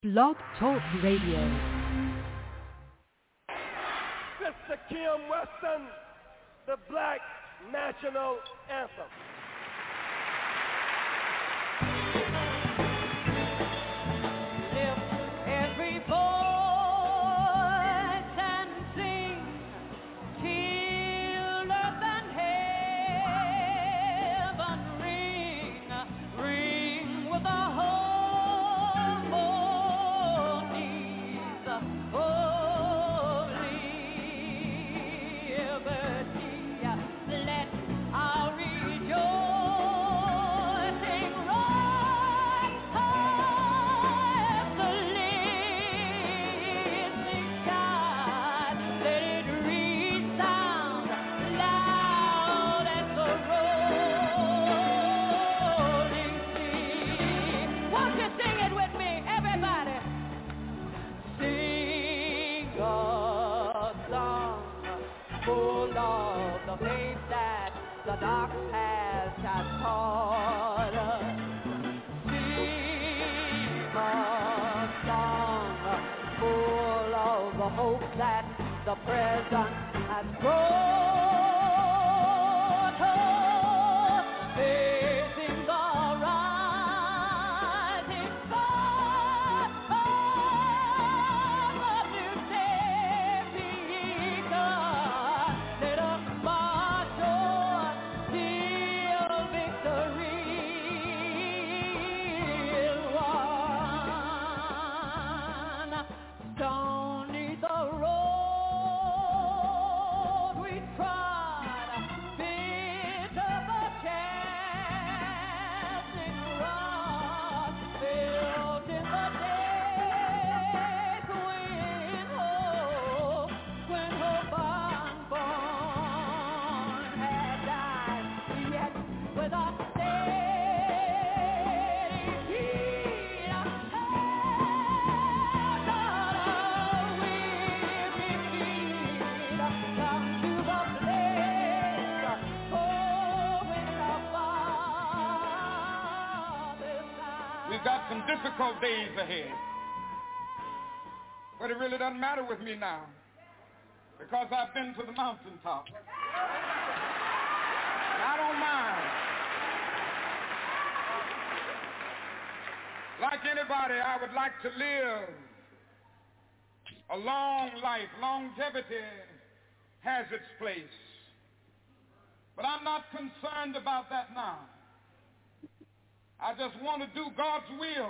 Blog Talk Radio. Sister Kim Weston, the Black National Anthem. The present has brought us, facing the rising sun of a new day begun. Let us march on till victory is won. Stony the road got some difficult days ahead. But it really doesn't matter with me now because I've been to the mountaintop. And I don't mind. Like anybody, I would like to live a long life. Longevity has its place. But I'm not concerned about that now. I just want to do God's will.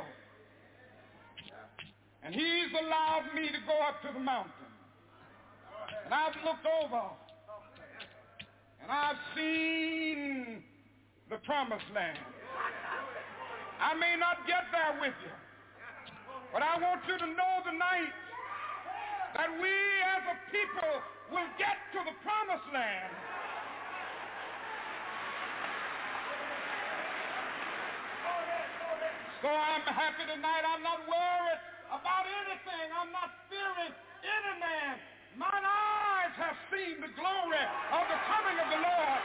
And he's allowed me to go up to the mountain. And I've looked over and I've seen the promised land. I may not get there with you, but I want you to know tonight that we as a people will get to the promised land. So I'm happy tonight. I'm not worried about anything. I'm not fearing any man. Mine eyes have seen the glory of the coming of the Lord.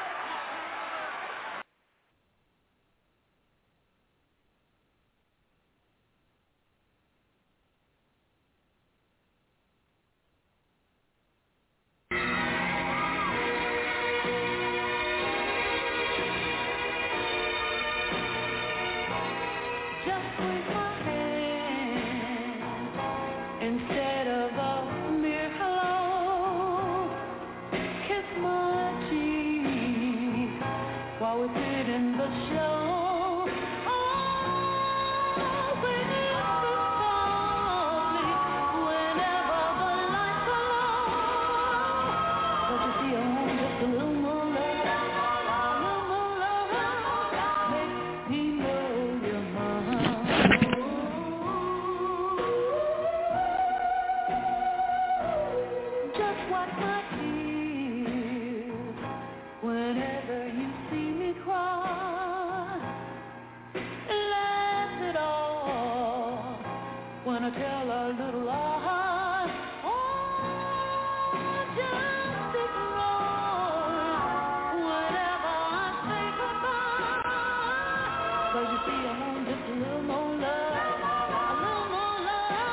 Cause you see, I want just a little more love, a little more love.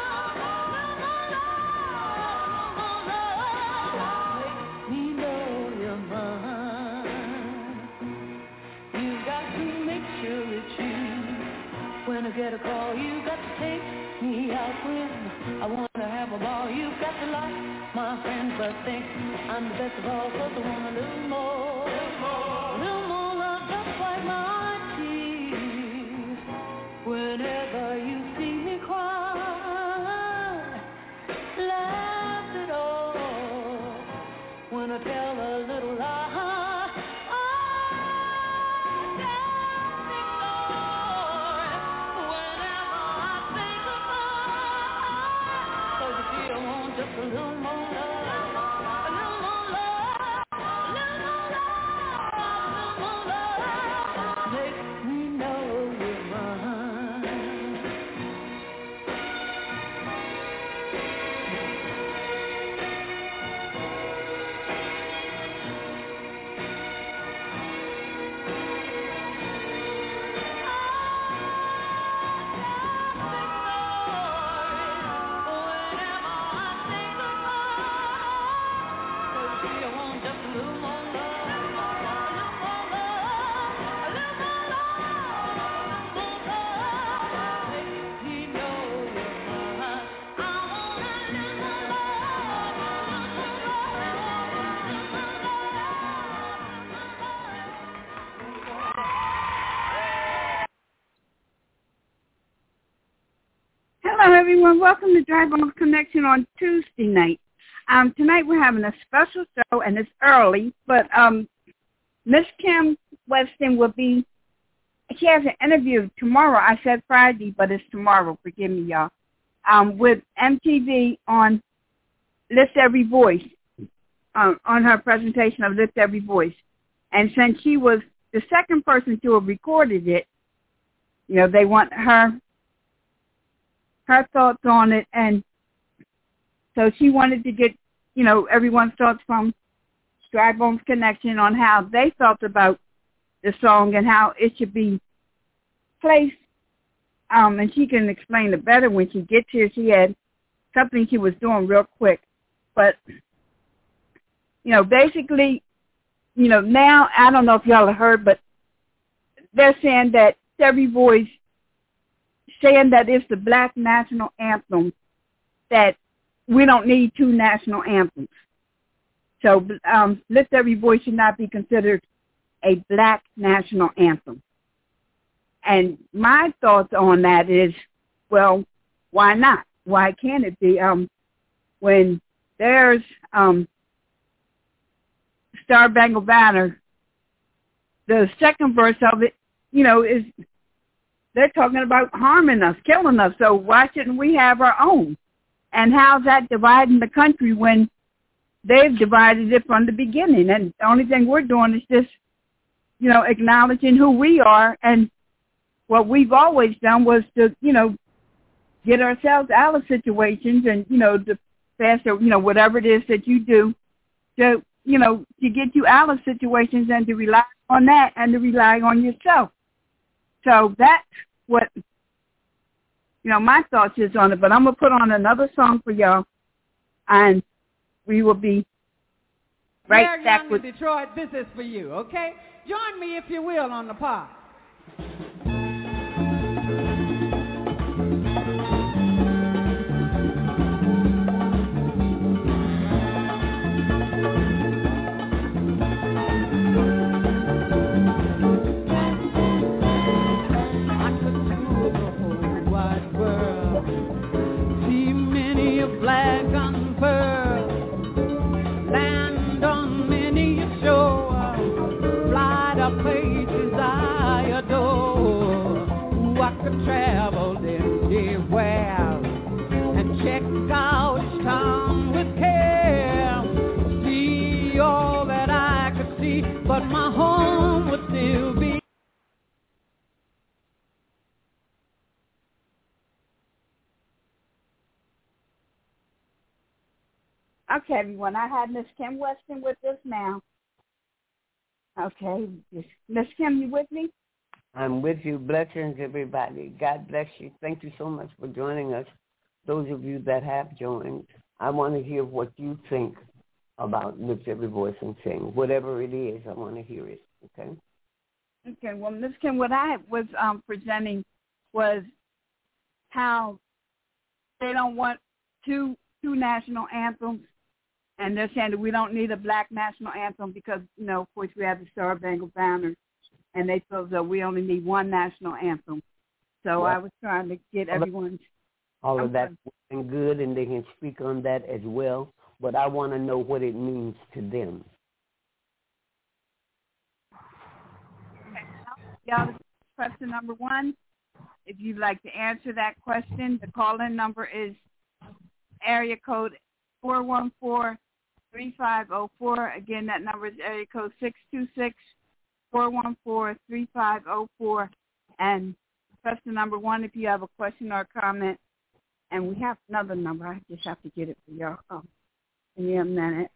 get a call, you got to take me out, friend. I want to have a ball, you got to like my friends, but think I'm the best of all, 'cause I want a little more. A little more love, just like my tears. Whenever you see me cry, laugh it off. When I tell a little lie, just a little more love, a little more love, a little more love, a little more love. Make me know you're mine. Hello, everyone. Welcome to Dry Bones Connection on Tuesday night. Tonight we're having a special show, and it's early, but Miss Kim Weston will be, she has an interview tomorrow. I said Friday, but it's tomorrow. Forgive me, y'all. With MTV on Lift Every Voice, on her presentation of Lift Every Voice. And since she was the second person to have recorded it, you know, they want her thoughts on it, and so she wanted to get, you know, everyone's thoughts from Dry Bones Connection on how they felt about the song and how it should be placed, and she can explain it better when she gets here. She had something she was doing real quick, but, you know, basically, you know, now, I don't know if y'all have heard, but they're saying that every voice saying that it's the black national anthem, that we don't need two national anthems. So Lift Every Voice should not be considered a black national anthem. And my thoughts on that is, well, why not? Why can't it be? When there's Star Spangled Banner, the second verse of it, you know, is they're talking about harming us, killing us, so why shouldn't we have our own? And how's that dividing the country when they've divided it from the beginning? And the only thing we're doing is just, you know, acknowledging who we are, and what we've always done was to, you know, get ourselves out of situations and, you know, to faster, you know, whatever it is that you do to, you know, to get you out of situations and to rely on that and to rely on yourself. So that's what, you know, my thoughts is on it. But I'm going to put on another song for y'all, and we will be right back with Detroit. This is for you, okay? Join me, if you will, on the pod. Black unfurled, land on many a shore, fly to places I adore. Ooh, I could travel anywhere and check out each town with care, see all that I could see, but my home would still be. Okay, everyone, I had Miss Kim Weston with us now. Okay, Miss Kim, you with me? I'm with you. Blessings, everybody. God bless you. Thank you so much for joining us. Those of you that have joined, I want to hear what you think about Lift Every Voice and Sing. Whatever it is, I want to hear it, okay? Okay, well, Miss Kim, what I was presenting was how they don't want two national anthems, and they're saying that we don't need a black national anthem because, of course, we have the Star Spangled Banner, and they feel that we only need one national anthem. So I was trying to get everyone's... All of that's good, and they can speak on that as well, but I want to know what it means to them. Okay. Y'all, question number 1. If you'd like to answer that question, the call-in number is area code 414-3504. Again, that number is area code 626-414-3504. And question number 1 if you have a question or a comment. And we have another number. I just have to get it for y'all. Give me a minute.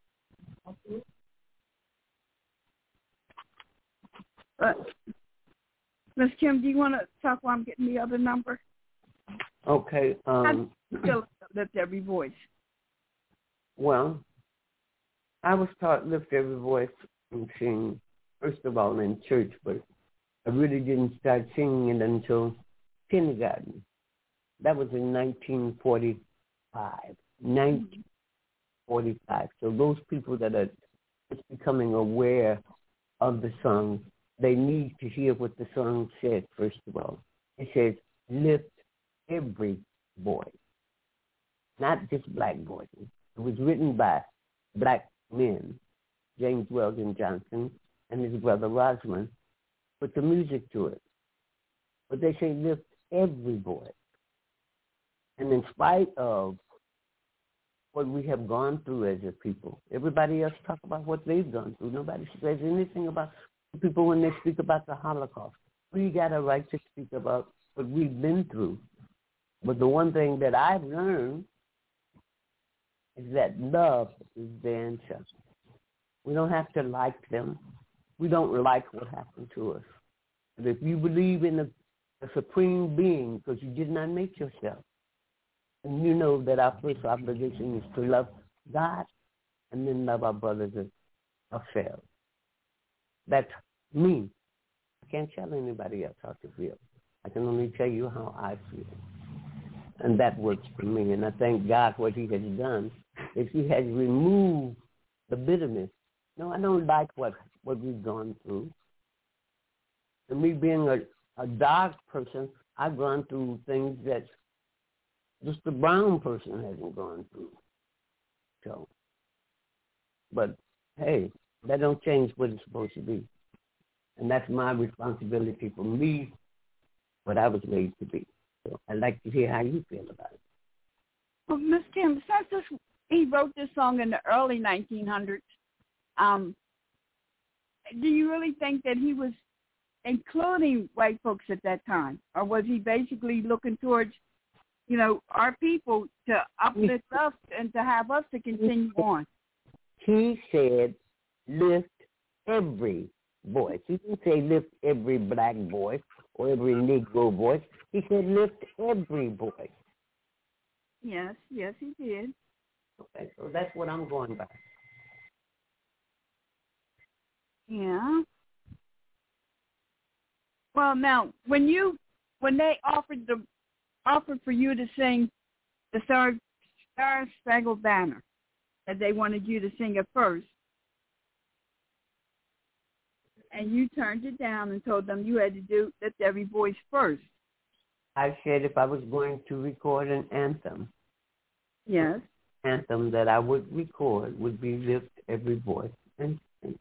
Ms. Kim, do you want to talk while I'm getting the other number? Okay. Still lift every voice. Well, I was taught lift every voice and sing, first of all, in church, but I really didn't start singing it until kindergarten. That was in 1945. 1945. So those people that are just becoming aware of the song, they need to hear what the song said, first of all. It says, lift every voice, not just black voices. It was written by black men, James Weldon Johnson and his brother Rosamond, put the music to it. But they say lift every voice. And in spite of what we have gone through as a people, everybody else talk about what they've gone through. Nobody says anything about people when they speak about the Holocaust. We got a right to speak about what we've been through. But the one thing that I've learned is that love is the answer. We don't have to like them. We don't like what happened to us. But if you believe in a supreme being, because you did not make yourself, and you know that our first obligation is to love God and then love our brothers and ourselves. That's me. I can't tell anybody else how to feel. I can only tell you how I feel. And that works for me. And I thank God what he has done is he has removed the bitterness. No, I don't like what we've gone through. And me being a dark person, I've gone through things that just the brown person hasn't gone through. So, but hey, that don't change what it's supposed to be. And that's my responsibility for me, what I was raised to be. So I'd like to hear how you feel about it. Well, Ms. Kim, since he wrote this song in the early 1900s, do you really think that he was including white folks at that time? Or was he basically looking towards, our people to uplift us and to have us to continue on? He said, lift every voice. He didn't say lift every black voice or every Negro voice. He said lift every voice. Yes, he did. Okay, so that's what I'm going by. Yeah. Well, now, when they offered for you to sing the Star Spangled Banner, that they wanted you to sing it first, and you turned it down and told them you had to do lift every voice first. I said if I was going to record an anthem, yes, anthem that I would record would be lift every voice and sing.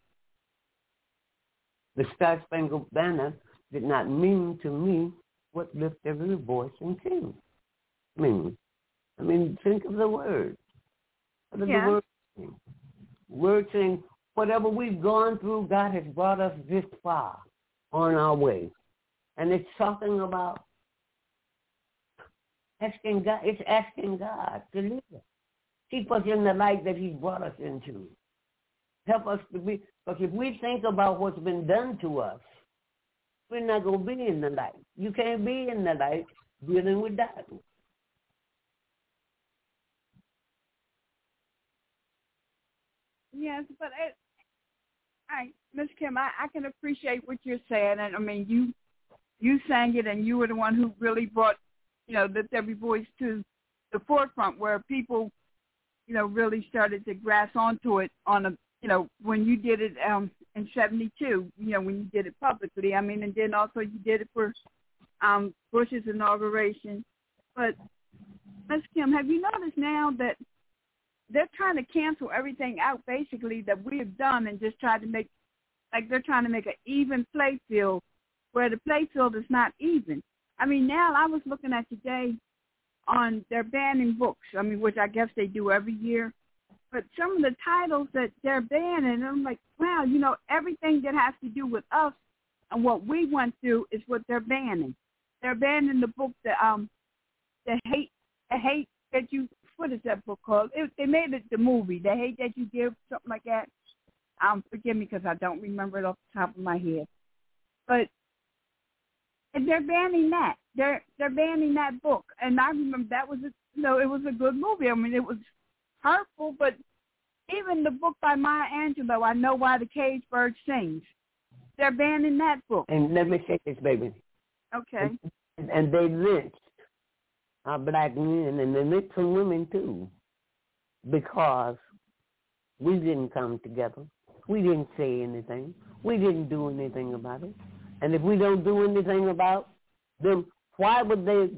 The Star Spangled Banner did not mean to me what lift every voice and sing means. I mean, think of the word. What does the word mean? Word saying, whatever we've gone through, God has brought us this far on our way. And it's talking about asking God. It's asking God to lead us. Keep us in the light that he's brought us into. Help us to be, because if we think about what's been done to us, we're not going to be in the light. You can't be in the light dealing with darkness. Yes, but Ms. Kim, I can appreciate what you're saying, and I mean you sang it, and you were the one who really brought lift every voice to the forefront where people, really started to grasp onto it on a, when you did it in 72, when you did it publicly. I mean, and then also you did it for Bush's inauguration. But, Ms. Kim, have you noticed now that they're trying to cancel everything out, basically, that we have done and just try to make, like they're trying to make an even play field where the play field is not even. I mean, now I was looking at today on they're banning books, which I guess they do every year. But some of the titles that they're banning, I'm like, wow, everything that has to do with us and what we went through is what they're banning. They're banning the book, the hate that you, what is that book called? They made it the movie, The Hate That You Give, something like that. Forgive me because I don't remember it off the top of my head. But they're banning that. They're banning that book. And I remember that was, it was a good movie. I mean, it was hurtful, but even the book by Maya Angelou, I Know Why the Caged Bird Sings, they're banning that book. And let me say this, baby. Okay. And they lynched our black men, and they lynched some women too, because we didn't come together. We didn't say anything. We didn't do anything about it. And if we don't do anything about them, why would they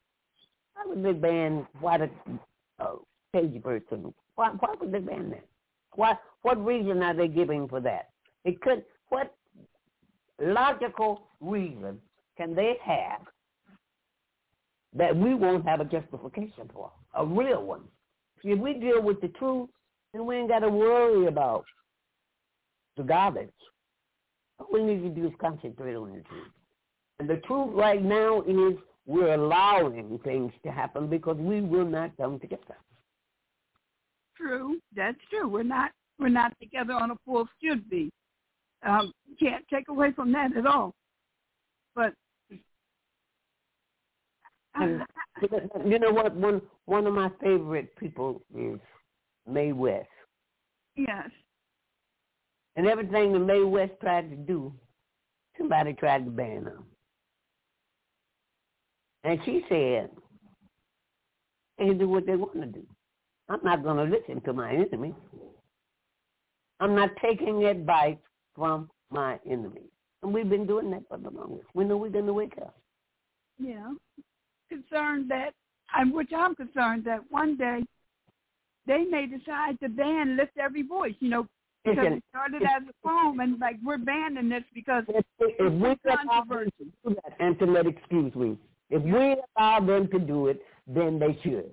ban the caged bird singing? Why would they ban that? What reason are they giving for that? What logical reason can they have that we won't have a justification for, a real one? If we deal with the truth, then we ain't got to worry about the garbage. All we need to do is concentrate on the truth. And the truth right now is we're allowing things to happen because we will not come together. True. That's true. We're not together on a full should be. Can't take away from that at all. But you know what? One of my favorite people is Mae West. Yes. And everything that Mae West tried to do, somebody tried to ban her. And she said, they can do what they want to do. I'm not going to listen to my enemy. I'm not taking advice from my enemy. And we've been doing that for the longest. We know we're going to wake up. Yeah. Concerned that, which I'm concerned that one day they may decide to ban Lift Every Voice, because it started as a poem, and we're banning this because if we allow them to do that, Antoinette, excuse me, if we allow them to do it, then they should.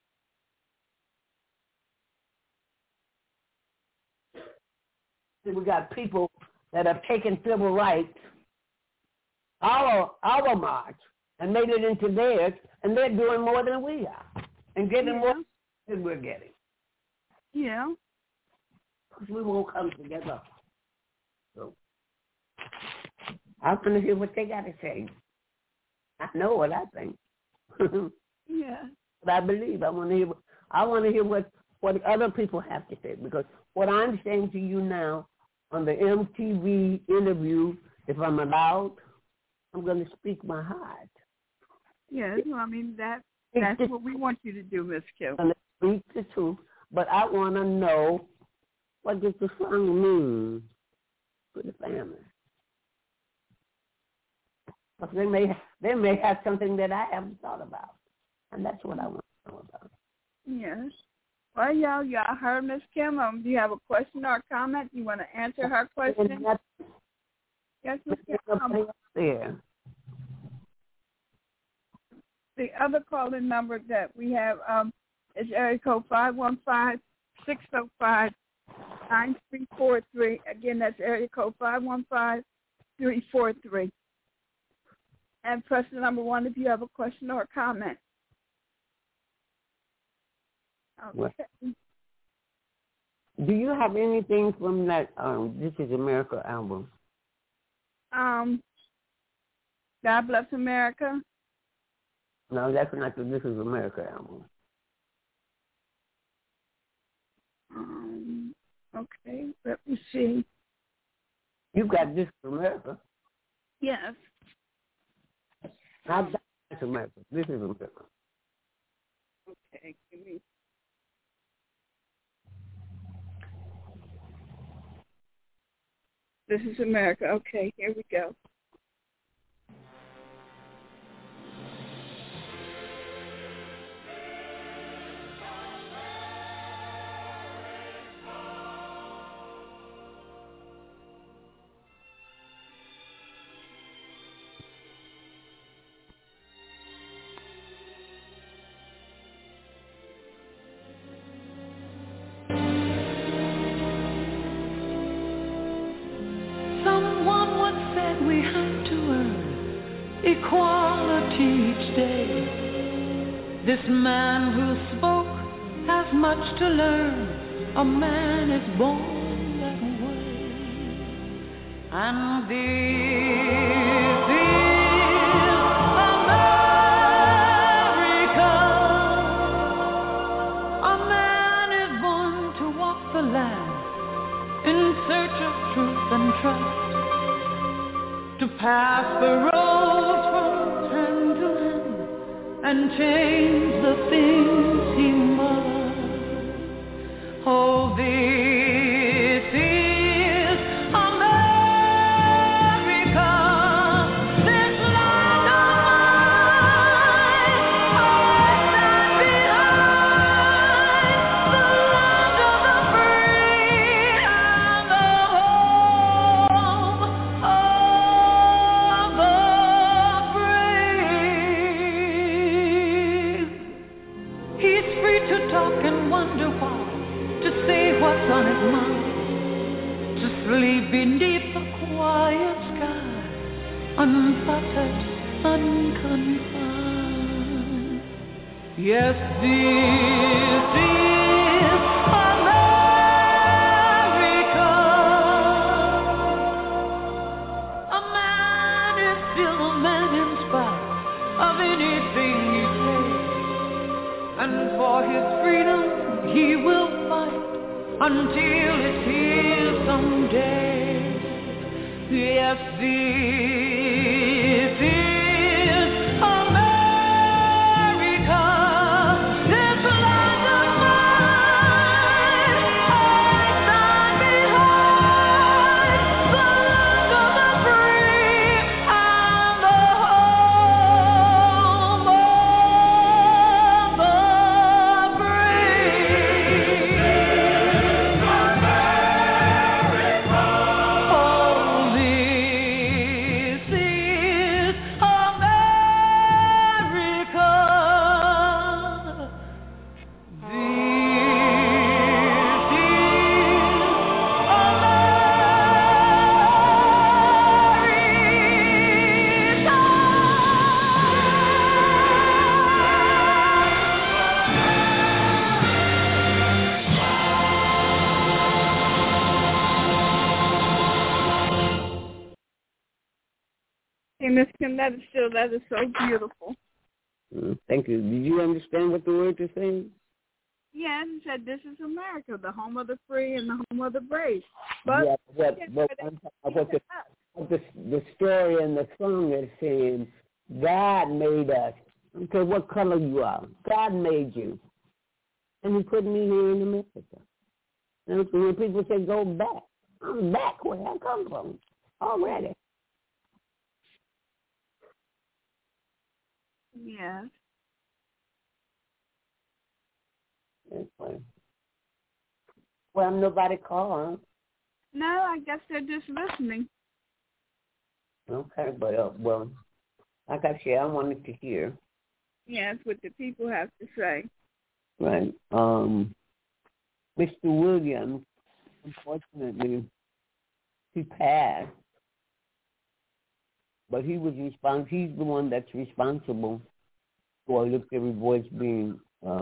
We got people that have taken civil rights, our march, and made it into theirs, and they're doing more than we are, and getting more than we're getting. Yeah. Because we won't come together. So I'm going to hear what they got to say. I know what I think. Yeah. But I believe I want to hear what other people have to say, because what I'm saying to you now on the MTV interview, if I'm allowed, I'm going to speak my heart. Yes, well, that's what we want you to do, Miss Kim. I'm going to speak the truth, but I want to know, what does the song mean for the family? Because they may have something that I haven't thought about, and that's what I want to know about. Yes. Well, y'all heard Miss Kim. Do you have a question or a comment? Do you want to answer her question? Yes, Miss Kim. The other calling number that we have is area code 515-605-9343. Again, that's area code 515-343. And press the number 1 if you have a question or a comment. Okay. Do you have anything from that This Is America album? God Bless America. No, that's not the This Is America album. Okay, let me see. You've got This Is America. Yes. Now, It's America. This is America. Okay, give me. This is America. Okay, here we go. We have to earn equality each day. This man who spoke has much to learn. A man is born that way. And this is America. A man is born to walk the land in search of truth and trust, to pass the road from hand to hand and change the things he must. Oh, this is America, this land of mine. I stand behind the land of the free and the home to talk and wonder why, to say what's on his mind, to sleep beneath the quiet sky, unfettered, unconfined. Yes, this is America. A man is still a man in spite of anything he says. And for his freedom he will fight until it's here someday. Yes, this is America, this land of mine. I stand behind the land of the free and the home of the Hey, Miss Kim, that is so beautiful. Thank you. Did you understand what the words are saying? Yeah, it said this is America, the home of the free and the home of the brave. But the story and the song is saying, God made us. I don't care what color you are. God made you. And he put me here in America. And when people say go back, I'm back where I come from already. Yes. Well, nobody called. No, I guess they're just listening. Okay, but well, like I said, I wanted to hear. Yes, what the people have to say. Right. Mr. Williams, unfortunately, he passed, but he was he's the one that's responsible for Lift Every Voice being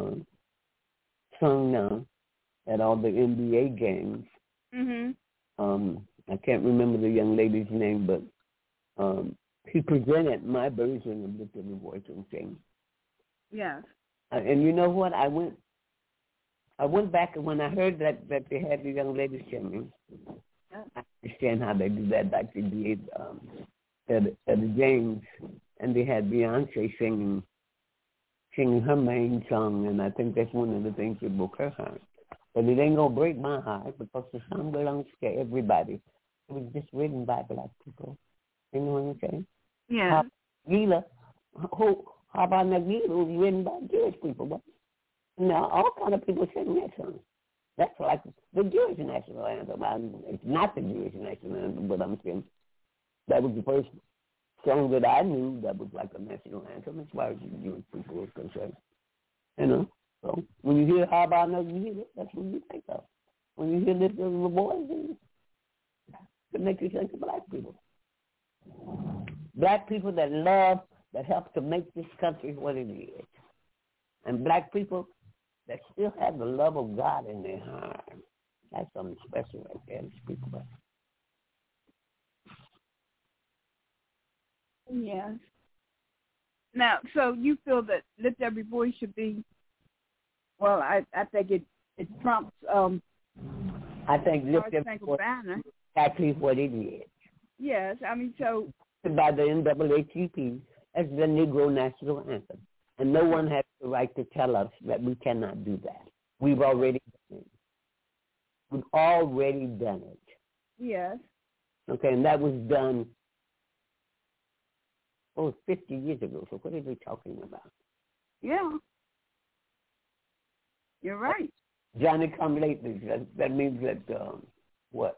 sung now at all the NBA games. Mm-hmm. I can't remember the young lady's name, but he presented my version of Lift Every Voice and Sing. Yes. And you know what? I went back, and when I heard that they had the young lady singing, I understand how they do that, like they did at the James and they had Beyonce singing her main song, and I think that's one of the things that broke her heart. But it ain't gonna break my heart because the song belongs to everybody. It was just written by black people. You know what I'm saying? Yeah. Nagila, how about Nagila was written by Jewish people? But now all kind of people sing that song. That's like the Jewish national anthem. It's not the Jewish national anthem, but I'm saying that was the first song that I knew that was like a national anthem as far as the Jewish people were concerned. You know? So when you hear How About Nagila, that's what you think of. When you hear Lift Up the Voice, it makes you think of black people. Black people that love, that help to make this country what it is. And black people that still have the love of God in their heart. That's something special right there to speak about. Yes. Now, so you feel that Lift Every Voice should be, well, I think it trumps I think Lift Every Voice banner. Exactly what it is. Yes, I mean, so. By the NAACP as the Negro National Anthem. And no one has the right to tell us that we cannot do that. We've already done it. We've already done it. Yes. Okay, and that was done, 50 years ago. So what are we talking about? Yeah. You're right. Johnny come lately. That means that, what?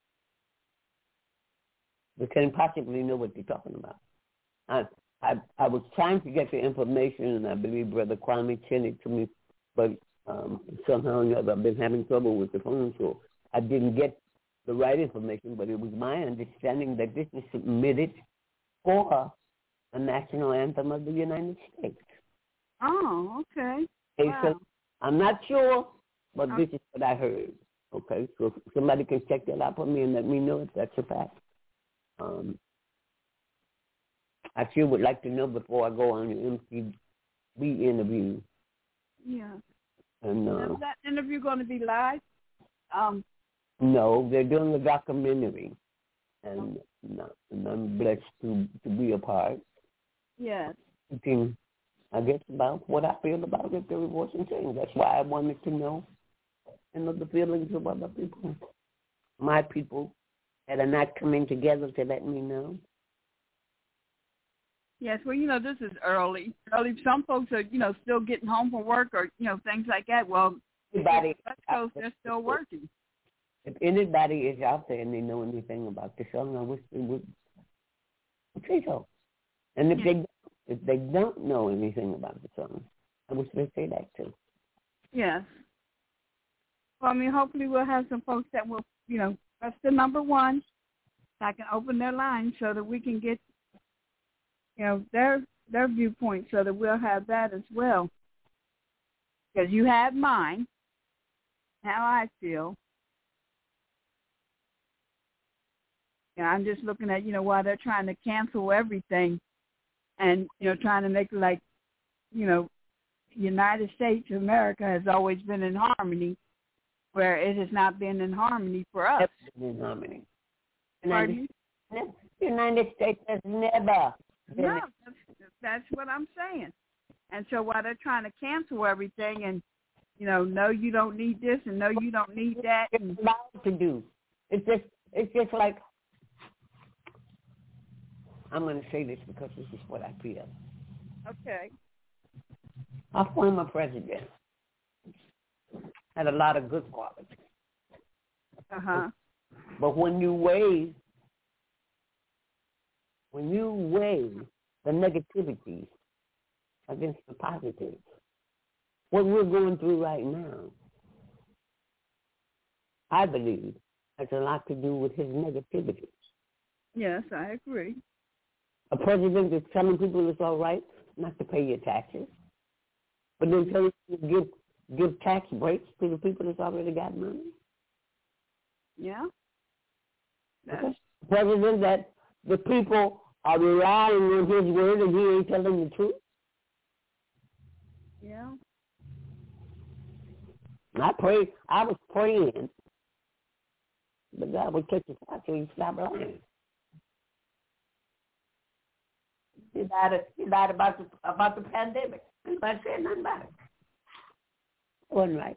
We can't possibly know what they're talking about. I was trying to get the information, and I believe Brother Kwame sent it to me, but somehow or another I've been having trouble with the phone, so I didn't get the right information, but it was my understanding that this is submitted for a national anthem of the United States. Oh, okay. Wow. So I'm not sure, but this is what I heard. Okay, so if somebody can check that out for me and let me know if that's a fact. I sure would like to know before I go on the MTV interview. Yeah. And is that interview going to be live? No, they're doing a documentary, and I'm blessed to be a part. Yes. Thinking, I guess, about what I feel about it, the rewards and change. That's why I wanted to know, the feelings of other people, my people that are not coming together to let me know. Yes, well, this is early. Some folks are, still getting home from work or, things like that. Well, anybody, West Coast, they're still working. If anybody is out there and they know anything about the song, I wish they would say so. And if they don't know anything about the song, I wish they'd say that too. Yes. Well, I mean, hopefully we'll have some folks that will, press the number 1 so I can open their line so that we can get, their viewpoint so that we'll have that as well. Because you have mine, how I feel. I'm just looking at, why they're trying to cancel everything and, trying to make it like, United States of America has always been in harmony, where it has not been in harmony for us. In harmony. United States has never been. No, that's what I'm saying. And so while they're trying to cancel everything and, no, you don't need this and no, you don't need that. It's allowed to do. It's just like, I'm going to say this because this is what I feel. Okay. Our former president had a lot of good qualities. Uh-huh. But when you weigh the negativities against the positives, what we're going through right now, I believe, has a lot to do with his negativities. Yes, I agree. A president that's telling people it's all right not to pay your taxes, but then telling you to give tax breaks to the people that's already got money. Yeah. Okay. President that the people are relying on his word and he ain't telling the truth. Yeah. And I was praying, but God would catch his heart so he stopped lying. He lied about the pandemic. Nobody said nothing about it. It wasn't right.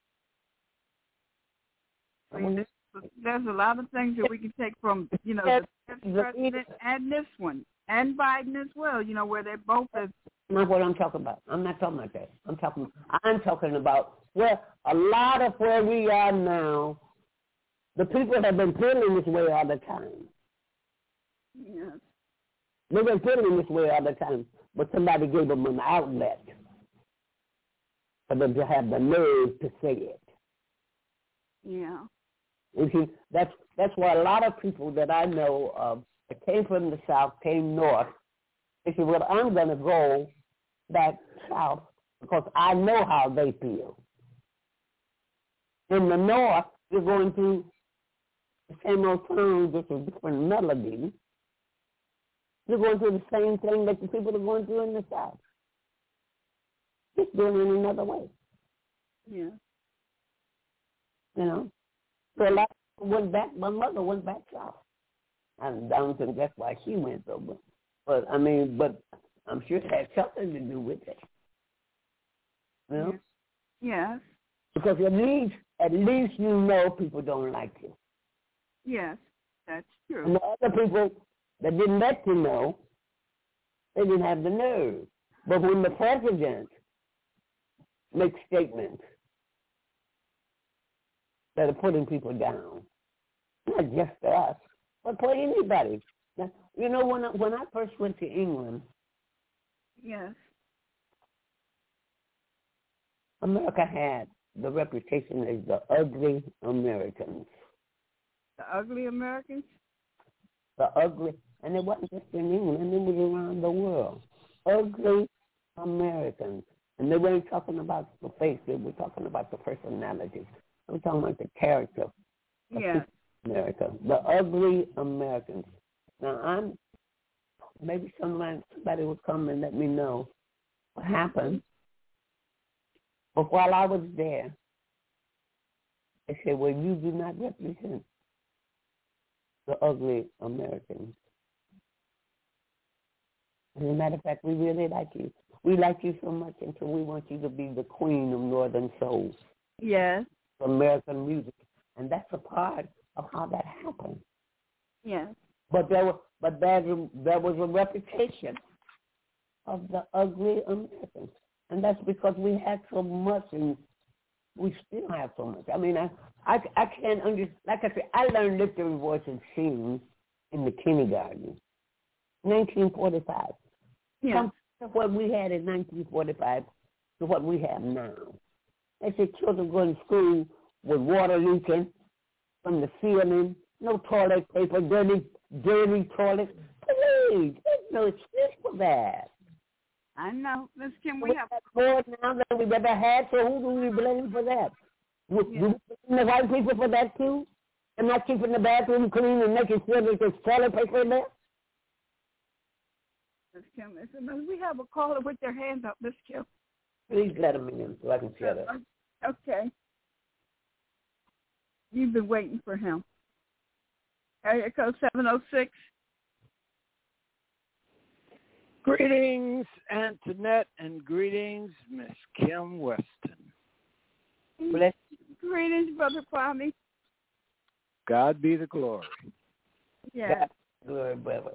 I mean, there's a lot of things that we can take from, the president and this one, and Biden as well, where they're both as... Not what I'm talking about. I'm not talking about that. I'm talking about where a lot of where we are now, the people have been feeling this way all the time. Yes. They've been feeling this way all the time, but somebody gave them an outlet for them to have the nerve to say it. Yeah. You see, that's why a lot of people that I know of that came from the South, came north, they said, well, I'm going to go back south because I know how they feel. In the north, you're going through the same old song, just a different melody. You're going through the same thing that the people are going through in the South. Just doing it in another way. Yeah. So a lot of people went back. My mother went back south. I don't think that's why she went though. But I'm sure it had something to do with it. Yes. Because at least people don't like you. Yes, that's true. And the other people that didn't let you know, they didn't have the nerve. But when the president makes statements that are putting people down, not just us, but for anybody. Now, when I first went to England, yes, America had the reputation as the ugly Americans. The ugly Americans? The ugly, and it wasn't just in England, it was around the world. Ugly Americans. And they weren't talking about the face, they were talking about the personality. They were talking about the character of America. The ugly Americans. Now, maybe somebody would come and let me know what happened. But while I was there, they said, well, you do not represent the ugly Americans. As a matter of fact, we really like you. We like you so much until we want you to be the queen of Northern Soul. Yes. American music. And that's a part of how that happened. Yes. But there was a reputation of the ugly Americans. And that's because we had so much, and we still have so much. I mean, I can't understand. Like I said, I learned literary voice and singing in the kindergarten, 1945. Yeah. Some of what we had in 1945 to what we have now. They said children going to school with water leaking from the ceiling, no toilet paper, dirty toilets. Please, there's no excuse for that. I know. Miss Kim, we have more now than we've ever had, so who do we blame for that? Do we blame the white people for that too? And not keeping the bathroom clean and making sure that there's toilet paper in there? Miss Kim, we have a caller with their hands up, Miss Kim. Please let them in so I can shut up. Okay. You've been waiting for him. Area code 706. Greetings, Antoinette, and greetings, Miss Kim Weston. Bless. Greetings, Brother Kwame. God be the glory. Yes. Glory, brother.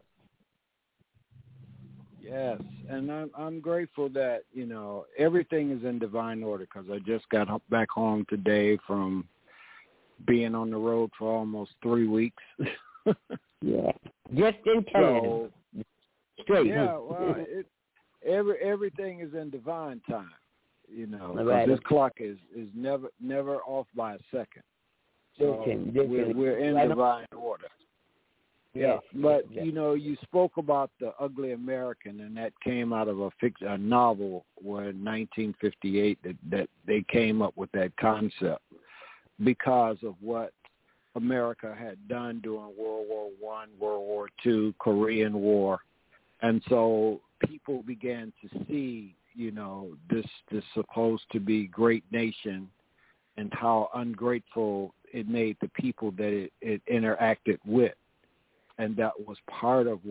Yes, and I'm grateful that, everything is in divine order because I just got back home today from being on the road for almost 3 weeks. Yeah, just in time. So, straight. Yeah, well, everything is in divine time, Right. This clock is never off by a second. So we're in divine order. Yeah, but you spoke about the ugly American, and that came out of a novel where in 1958 that they came up with that concept because of what America had done during World War I, World War II, Korean War, and so people began to see, this supposed to be great nation, and how ungrateful it made the people that it interacted with. And that was part of what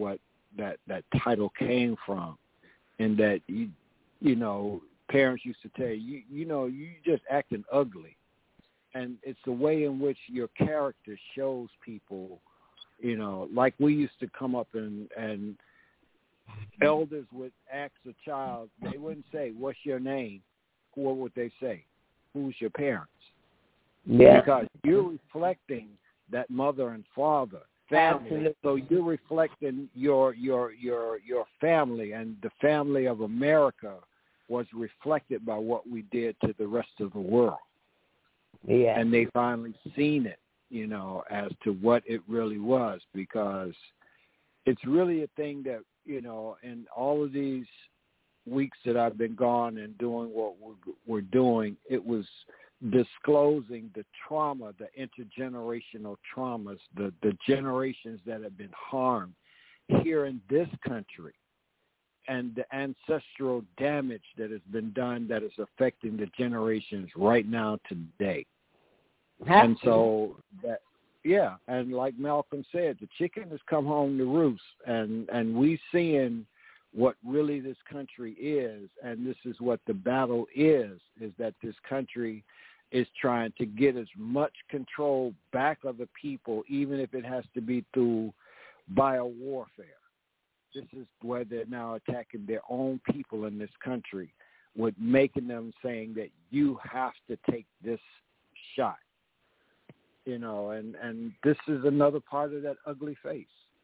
that title came from, and that you know, parents used to tell you, you know, you just acting ugly, and it's the way in which your character shows people, you know, like we used to come up and elders would ask a child, they wouldn't say, "What's your name?" What would they say? "Who's your parents?" Yeah. Because you're reflecting that mother and father, family. Absolutely. So you're reflecting your family, and the family of America was reflected by what we did to the rest of the world. Yeah. And they finally seen it, you know, as to what it really was, because it's really a thing that, you know, in all of these weeks that I've been gone and doing what we're doing, it was disclosing the trauma, the intergenerational traumas, the generations that have been harmed here in this country, and the ancestral damage that has been done that is affecting the generations right now today. And so that, yeah, and like Malcolm said, the chicken has come home to roost, and we seeing what really this country is, and this is what the battle is that this country is trying to get as much control back of the people, even if it has to be through biowarfare. This is where they're now attacking their own people in this country, with making them saying that you have to take this shot. You know, and this is another part of that ugly face.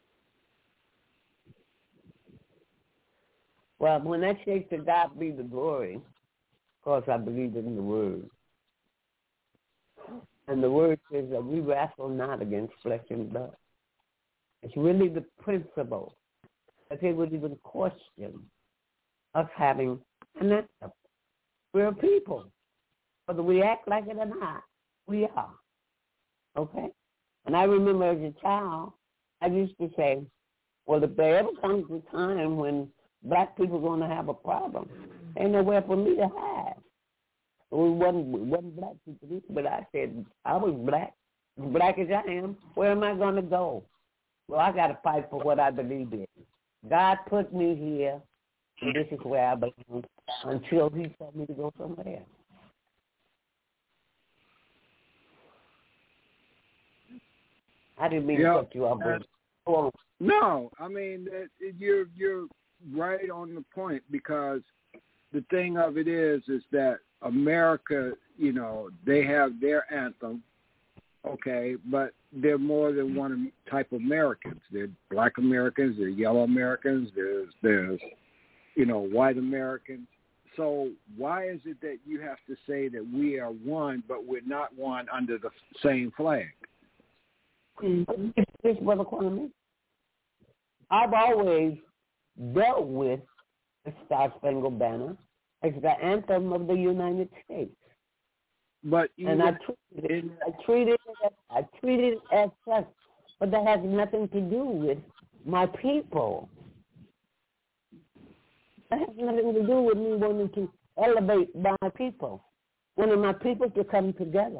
Well, when I say to God be the glory, of course I believe in the Word. And the Word says that we wrestle not against flesh and blood. It's really the principle that they would even question us having an answer. We're a people. Whether we act like it or not, we are. Okay? And I remember as a child, I used to say, well, if there ever comes a time when black people are going to have a problem, ain't nowhere for me to hide. We wasn't black people, but I said, I was black as I am. Where am I going to go? Well, I got to fight for what I believe in. God put me here, and this is where I belong until he told me to go somewhere else. I didn't mean to cut you off. No, I mean, you're right on the point, because the thing of it is that America, you know, they have their anthem, okay, but they're more than one type of Americans. They're black Americans, they're yellow Americans, there's you know, white Americans. So why is it that you have to say that we are one, but we're not one under the same flag? This Brother Kwame, I've always dealt with the Star-Spangled Banner as the anthem of the United States. But I treated it as such, but that has nothing to do with my people. That has nothing to do with me wanting to elevate my people, wanting my people to come together.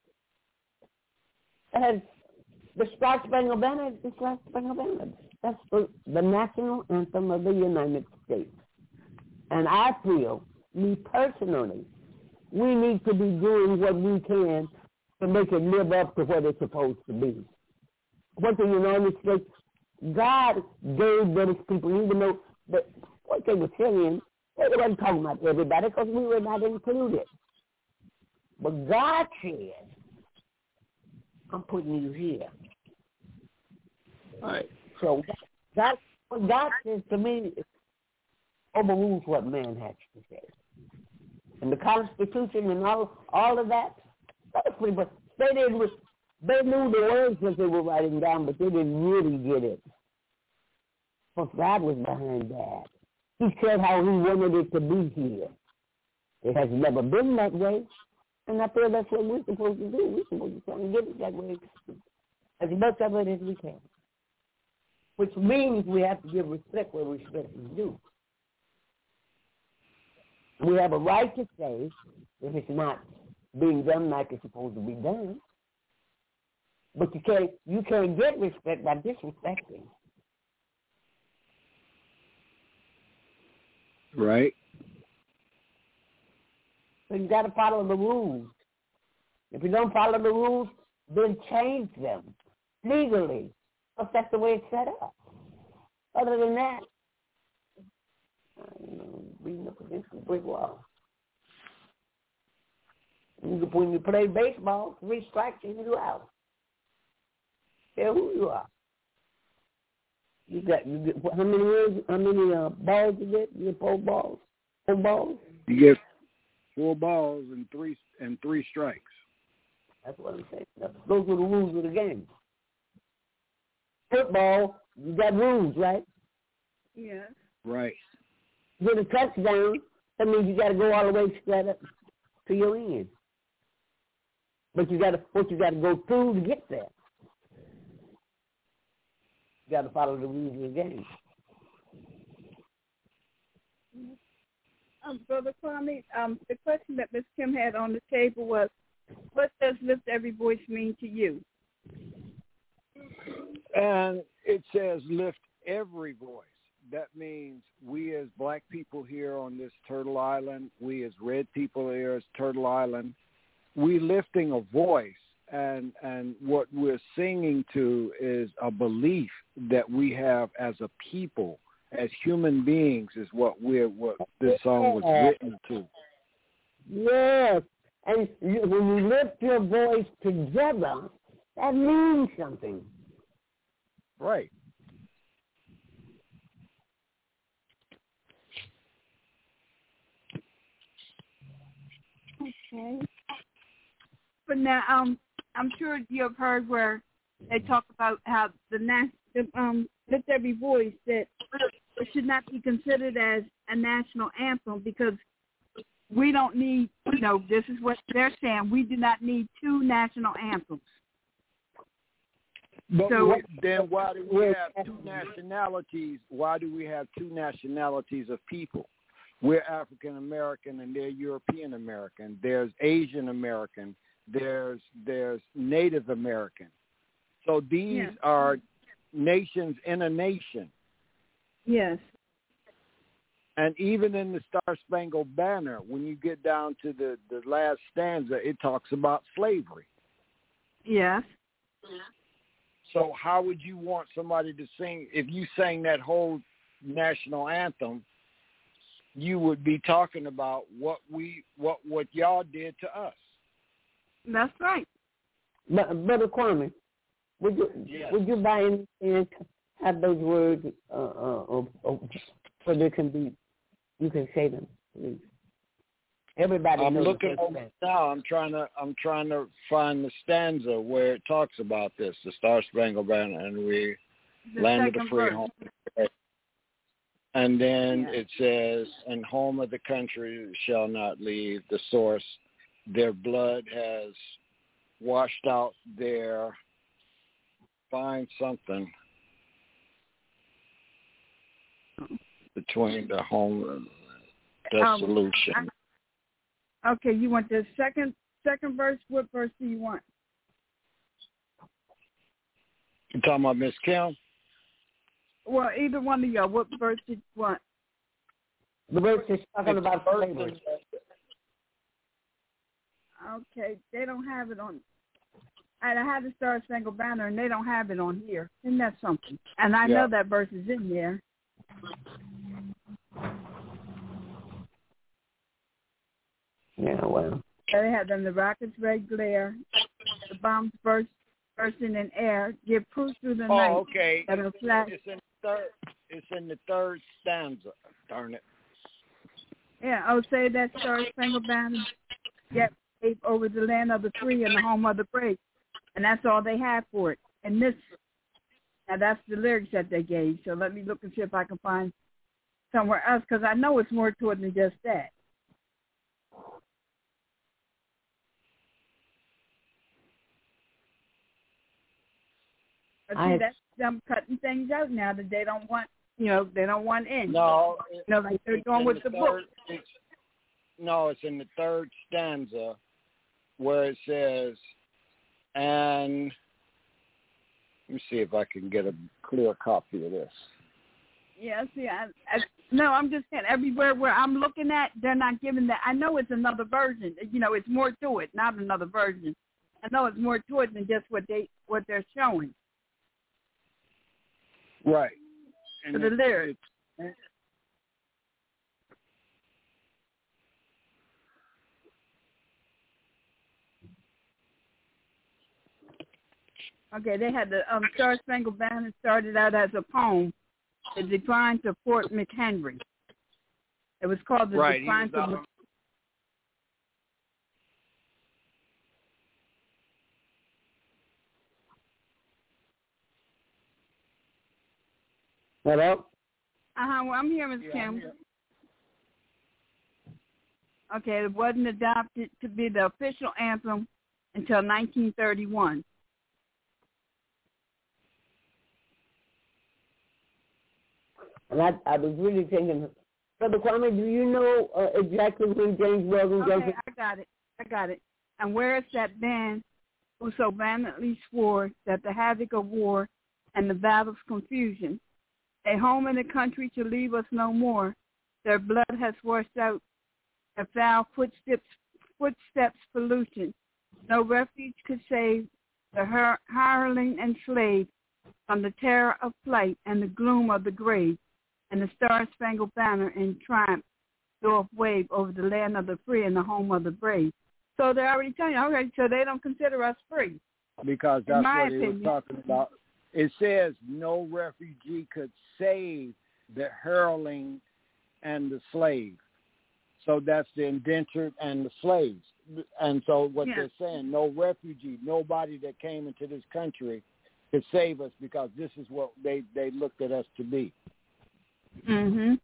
That has the Star-Spangled Banner is the Star-Spangled Banner. That's the national anthem of the United States. And I feel, me personally, we need to be doing what we can to make it live up to what it's supposed to be. What the United States, God gave those people, even though what they were saying, they weren't talking about everybody because we were not included. But God said, I'm putting you here. All right. So what God says to me overrules what man has to say. And the Constitution and all of that, but they knew the words that they were writing down, but they didn't really get it. Because God was behind that. He said how he wanted it to be here. It has never been that way, and I feel that's what we're supposed to do. We're supposed to try and get it that way as much of it as we can. Which means we have to give respect where respect is due. We have a right to say if it's not being done like it's supposed to be done. But you can't get respect by disrespecting. Right. So you got to follow the rules. If you don't follow the rules, then change them legally. Because that's the way it's set up. Other than that, beating up against the brick wall. When you play baseball, 3 strikes and you're out. Care who you are. You get how many balls you get? You get 4 balls. 4 balls. You get 4 balls and 3 strikes. That's what I'm saying. Those are the rules of the game. Football, you got rules, right? Yes. Right. Get a touchdown, that means you got to go all the way straight up to your end. But you got to go through to get there. You got to follow the rules of the game. Brother Kwame, the question that Ms. Kim had on the table was, what does Lift Every Voice mean to you? And it says lift every voice. That means we as black people here on this Turtle Island, we as red people here as Turtle Island, we lifting a voice, and what we're singing to is a belief that we have as a people, as human beings, is what this song was written to. Yes, and when you lift your voice together, that means something. Right. Okay. But now, I'm sure you've heard where they talk about how Lift Every Voice, that it should not be considered as a national anthem because we don't need, this is what they're saying, we do not need 2 national anthems. But then why do we have 2 nationalities? Why do we have 2 nationalities of people? We're African American and they're European American. There's Asian American. There's Native American. So these are nations in a nation. Yes. And even in the Star Spangled Banner, when you get down to the last stanza, it talks about slavery. Yes. So how would you want somebody to sing, if you sang that whole national anthem, you would be talking about what y'all did to us. That's right. But Brother Kwame, would you by any chance have those words so they can be, you can say them, please? Everybody. I'm looking over it now. I'm trying to find the stanza where it talks about this, the Star Spangled Banner, and we landed a free home. And then it says, and home of the country shall not leave the source. Their blood has washed out their, find something between the home and dissolution. Okay, you want the second verse? What verse do you want? You talking about Miss Kim? Well, either one of y'all. What verse did you want? The verse is talking about slavery. Okay, they don't have it on. I had the Star Spangled Banner, and they don't have it on here. Isn't that something? And I know that verse is in there. Yeah, well. They had them, the rockets' red glare, the bombs bursting in air, give proof through the night. Oh, okay. It's in the third stanza. Darn it. Yeah, say that Star Spangled Banner, over the land of the free and the home of the brave. And that's all they had for it. And now that's the lyrics that they gave. So let me look and see if I can find somewhere else, because I know it's more to it than just that. But see, that's them cutting things out now that they don't want, they don't want in. No. Like they're going with the book. It's in the third stanza where it says, and let me see if I can get a clear copy of this. Yeah, see, No, I'm just saying everywhere where I'm looking at, they're not giving that. I know it's another version. You know, it's more to it, not another version. I know it's more to it than just what they're showing. Right. And the lyrics. Okay, they had the Star Spangled Banner started out as a poem. The Decline to Fort McHenry. It was called the Decline to. Hello? Well, I'm here, Ms. Kim. Okay, it wasn't adopted to be the official anthem until 1931. And I was really thinking, Brother Kwame, do you know exactly when James Weldon goes? Okay, I got it. And where is that band who so valiantly swore that the havoc of war and the battle's confusion, a home in the country to leave us no more, their blood has washed out a foul footsteps pollution. No refuge could save the hireling and slave from the terror of flight and the gloom of the grave, and the Star-Spangled Banner in triumph doth wave over the land of the free and the home of the brave. So they're already telling you, okay, so they don't consider us free. Because that's what he was talking about. It says no refugee could save the hireling and the slave. So that's the indentured and the slaves. And so what they're saying, no refugee, nobody that came into this country could save us because this is what they looked at us to be. Mm-hmm.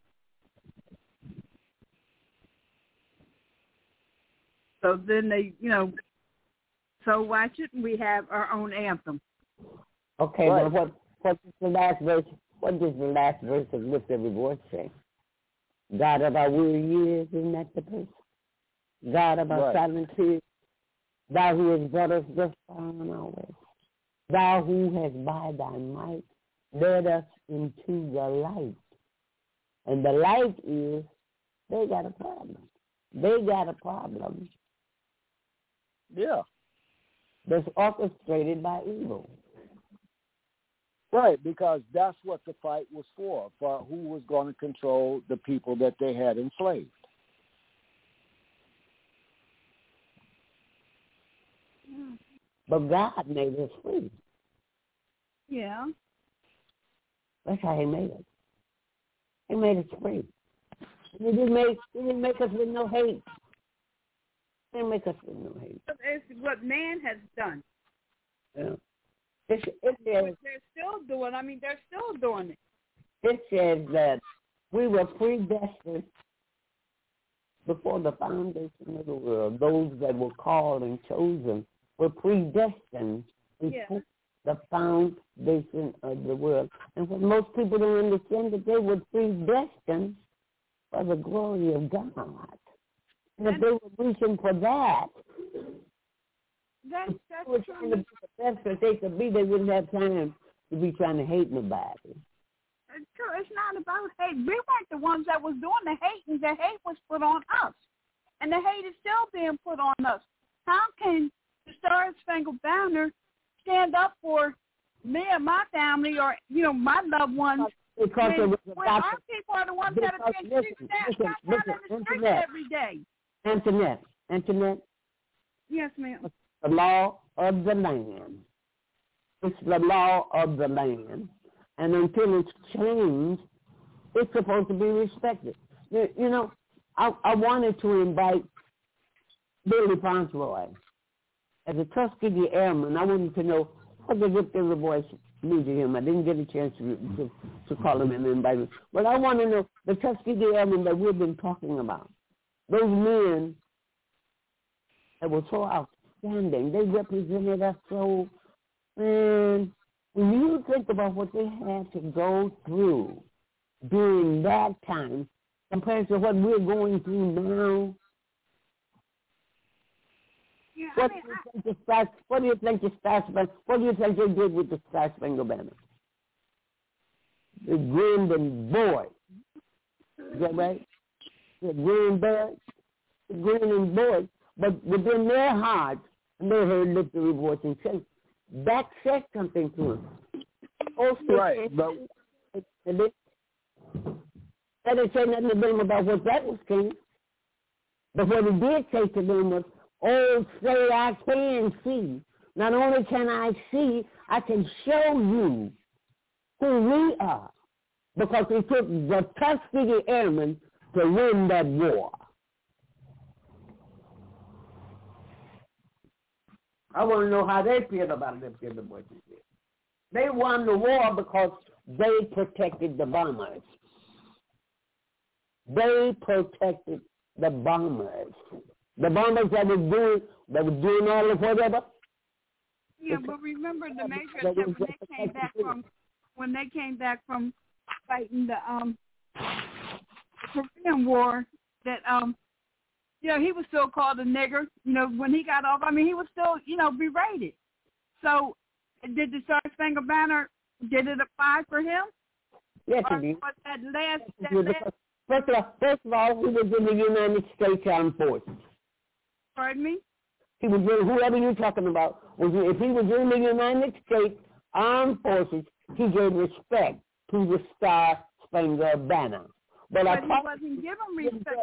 So then they, so why shouldn't we have our own anthem? Okay, right. Well, what is the last verse? What does the last verse of Lift Every Voice say? God of our weary years, isn't that the verse? God of our silent tears, thou who hast brought us thus far on our way, thou who hast by thy might led us into the light. And the light is, they got a problem. They got a problem. Yeah. That's orchestrated by evil. Right, because that's what the fight was for who was going to control the people that they had enslaved. But God made us free. Yeah. That's how he made us. He made us free. He didn't make us with no hate. He didn't make us with no hate. It's what man has done. Yeah. They're still doing. They're still doing it. It says that we were predestined before the foundation of the world. Those that were called and chosen were predestined before the foundation of the world. And what most people don't understand, that they were predestined for the glory of God. And if they were reaching for that, that's true. Trying to be the best that they could be, they wouldn't have time to be trying to hate nobody. It's true. It's not about hate. We weren't the ones that was doing the hate, and the hate was put on us. And the hate is still being put on us. How can the Star-Spangled Banner stand up for me and my family or, my loved ones because when our people are the ones that are being treated down in the streets every day? Antoinette. Yes, ma'am. The law of the land. It's the law of the land. And until it's changed, it's supposed to be respected. I wanted to invite Billy Fauntleroy as a Tuskegee Airman. I wanted to know what the Lift Every Voice knew to him. I didn't get a chance to call him and invite him. But I want to know the Tuskegee Airmen that we've been talking about. Those men that were so outstanding. They represented us so, man, when you think about what they had to go through during that time compared to what we're going through now, what do you think they did with the Star-Spangled Banner? They grinned and boy. Is that right? The green birds, the grinning boys, but within their hearts, and they heard lift every voice and say, that said something to them. Also, right, but they didn't say nothing to them about what that was king. But what he did say to them was, oh, say I can see. Not only can I see, I can show you who we are. Because it took the Tuskegee Airmen to win that war. I want to know how they feel about them. They won the war because they protected the bombers. They protected the bombers. The bombers that were doing all of whatever. Yeah, but remember the Major said when they came back from fighting the Korean War, that he was still called a nigger. When he got off, he was still berated. So, did the Star Spangled Banner, did it apply for him? Yes, or it did. was that last? First of all, he was in the United States Armed Forces. Pardon me? He was in, whoever you're talking about, if he was in the United States Armed Forces, he gave respect to the Star Spangled Banner. But he wasn't given respect.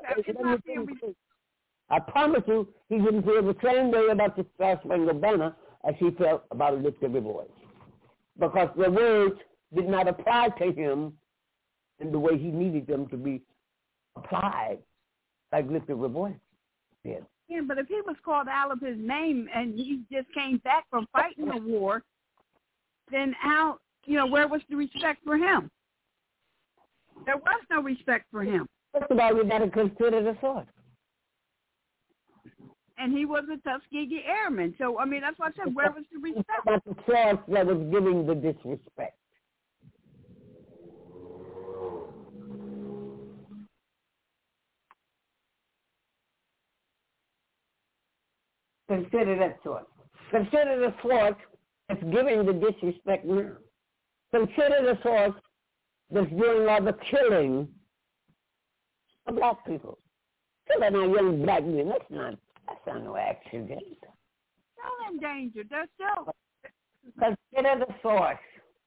I promise you, he didn't feel the same way about the Star Spangled Banner as he felt about a Lift Every Voice. Because the words did not apply to him in the way he needed them to be applied, like Lift Every Voice did. Yeah, but if he was called out of his name and he just came back from fighting the war, then how, where was the respect for him? There was no respect for him. First of all, you got to consider the source. And he was a Tuskegee Airman. So, that's what I said. Where was the respect? About the source that was giving the disrespect. Consider that source. Consider the source that's giving the disrespect now. Consider the source that's doing all the killing of black people. Killing our young black men. That's not no accident. Still in danger. They're still. Consider the source.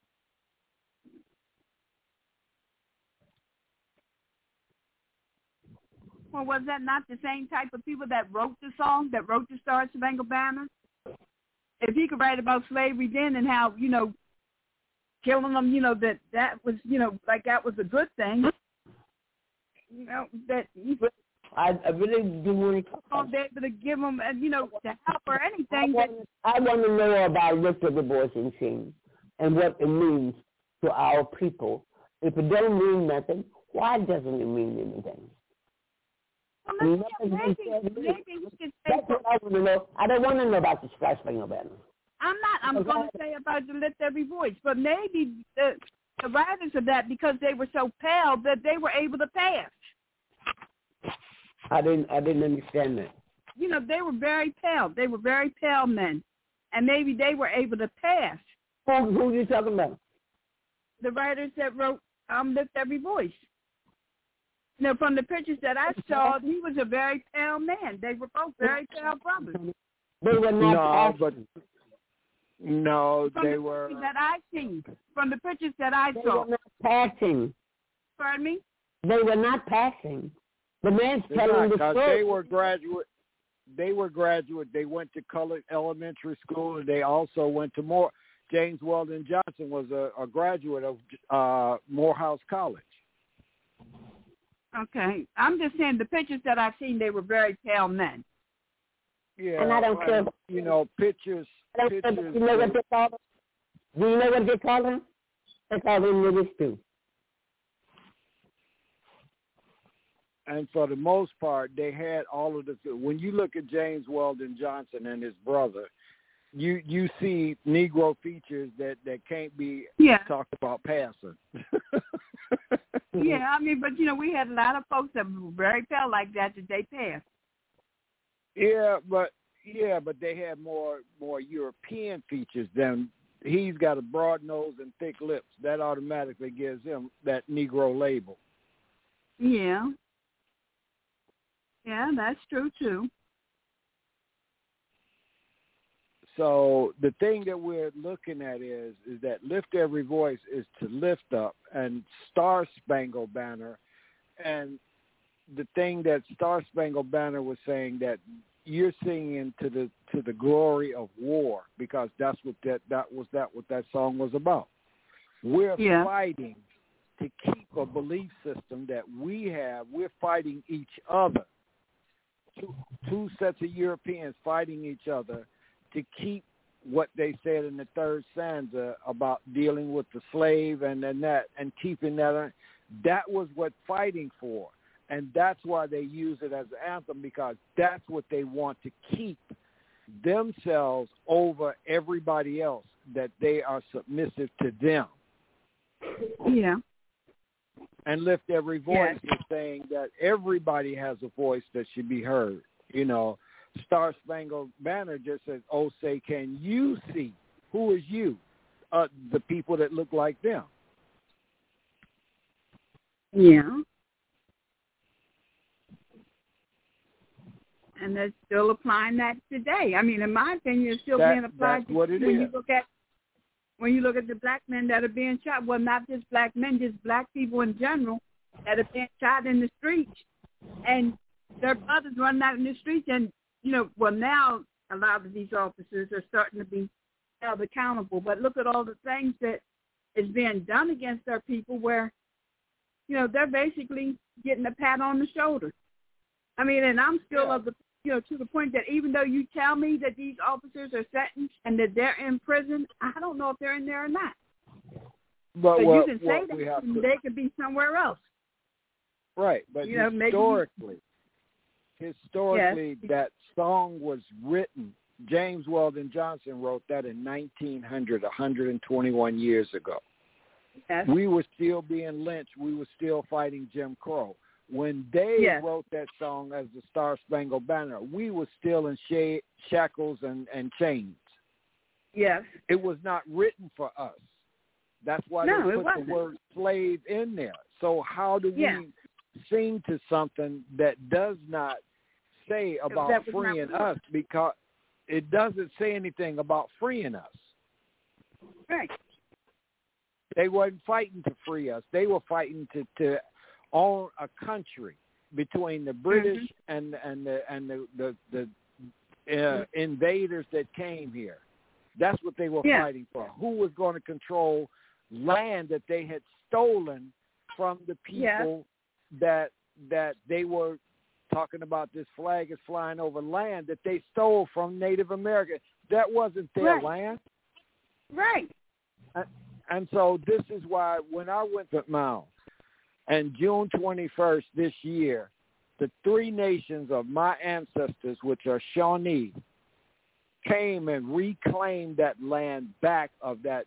Well, was that not the same type of people that wrote the song, that wrote the Star Spangled Banner? If he could write about slavery then and how, killing them, that was, like that was a good thing. That I really do want to talk about that. Able to give them, the help or anything. I want to know about Lift Every Voice and Sing and what it means to our people. If it doesn't mean nothing, why doesn't it mean anything? Well, maybe he could say. That's what I want to know. I don't want to know about the Star Spangled Banner. I'm going to say about the Lift Every Voice, but maybe the writers of that, because they were so pale, that they were able to pass. I didn't understand that. They were very pale. They were very pale men, and maybe they were able to pass. Who are you talking about? The writers that wrote Lift Every Voice. From the pictures that I saw, he was a very pale man. They were both very pale brothers. They were not. They were. That I seen, from the pictures that I saw. They were not passing. Pardon me? They were not passing. The man's telling the story. They were graduate. They went to Colored Elementary School, and they also went to James Weldon Johnson was a graduate of Morehouse College. Okay. I'm just saying the pictures that I've seen, they were very pale men. Yeah. And I don't care. Pictures. You know what they call them? Do you know what they call them? They call them niggers too. And for the most part, they had all of the. When you look at James Weldon Johnson and his brother, you see Negro features that can't be talked about passing. Yeah, but we had a lot of folks that were very pale like that they passed. Yeah, but they had more European features than he's got a broad nose and thick lips. That automatically gives him that Negro label. Yeah. Yeah, that's true too. So the thing that we're looking at is that Lift Every Voice is to lift up, and Star Spangled Banner. And the thing that Star Spangled Banner was saying, that you're singing to the glory of war, because that's what that song was about. We're fighting to keep a belief system that we have. We're fighting each other. Two sets of Europeans fighting each other to keep what they said in the third stanza about dealing with the slave and keeping that. That was what fighting for. And that's why they use it as an anthem, because that's what they want to keep themselves over everybody else, that they are submissive to them. Yeah. And Lift Every Voice is saying that everybody has a voice that should be heard. You know, Star Spangled Banner just says, oh, say, can you see? Who is you? The people that look like them. Yeah. And they're still applying that today. I mean, in my opinion, it's still being applied. That's what it is. When you look at the black men that are being shot, well, not just black men, just black people in general that are being shot in the streets, and their brothers running out in the streets. And, you know, well, now a lot of these officers are starting to be held accountable. But look at all the things that is being done against our people where, you know, they're basically getting a pat on the shoulder. I mean, and I'm still of the, you know, to the point that even though you tell me that these officers are sentenced and that they're in prison, I don't know if they're in there or not. But you can say that they could be somewhere else. Right, but you historically, that song was written. James Weldon Johnson wrote that in 1900, 121 years ago. Yes. We were still being lynched. We were still fighting Jim Crow. When they wrote that song as the Star Spangled Banner, we were still in shackles and chains. Yes. It was not written for us. That's why they put the word slave in there. So how do we sing to something that does not say about freeing us? Because it doesn't say anything about freeing us. Right. They weren't fighting to free us. They were fighting to own a country between the British and the invaders that came here. That's what they were fighting for. Who was going to control land that they had stolen from the people that they were talking about? This flag is flying over land that they stole from Native Americans. That wasn't their land. Right. And so this is why when I went to Mount, and June 21st this year, the three nations of my ancestors, which are Shawnee, came and reclaimed that land back of that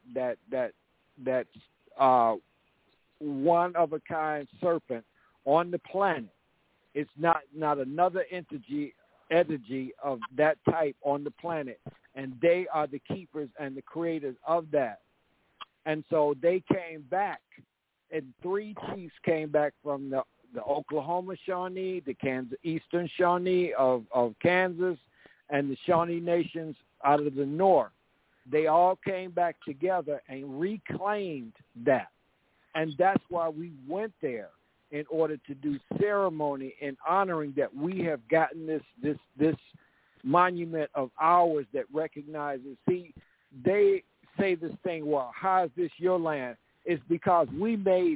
one of a kind serpent on the planet. It's not another entity of that type on the planet, and they are the keepers and the creators of that. And so they came back. And three chiefs came back from the Oklahoma Shawnee, the Eastern Shawnee of Kansas, and the Shawnee nations out of the north. They all came back together and reclaimed that. And that's why we went there, in order to do ceremony in honoring that we have gotten this monument of ours that recognizes. See, they say this thing, well, how is this your land? It's because we made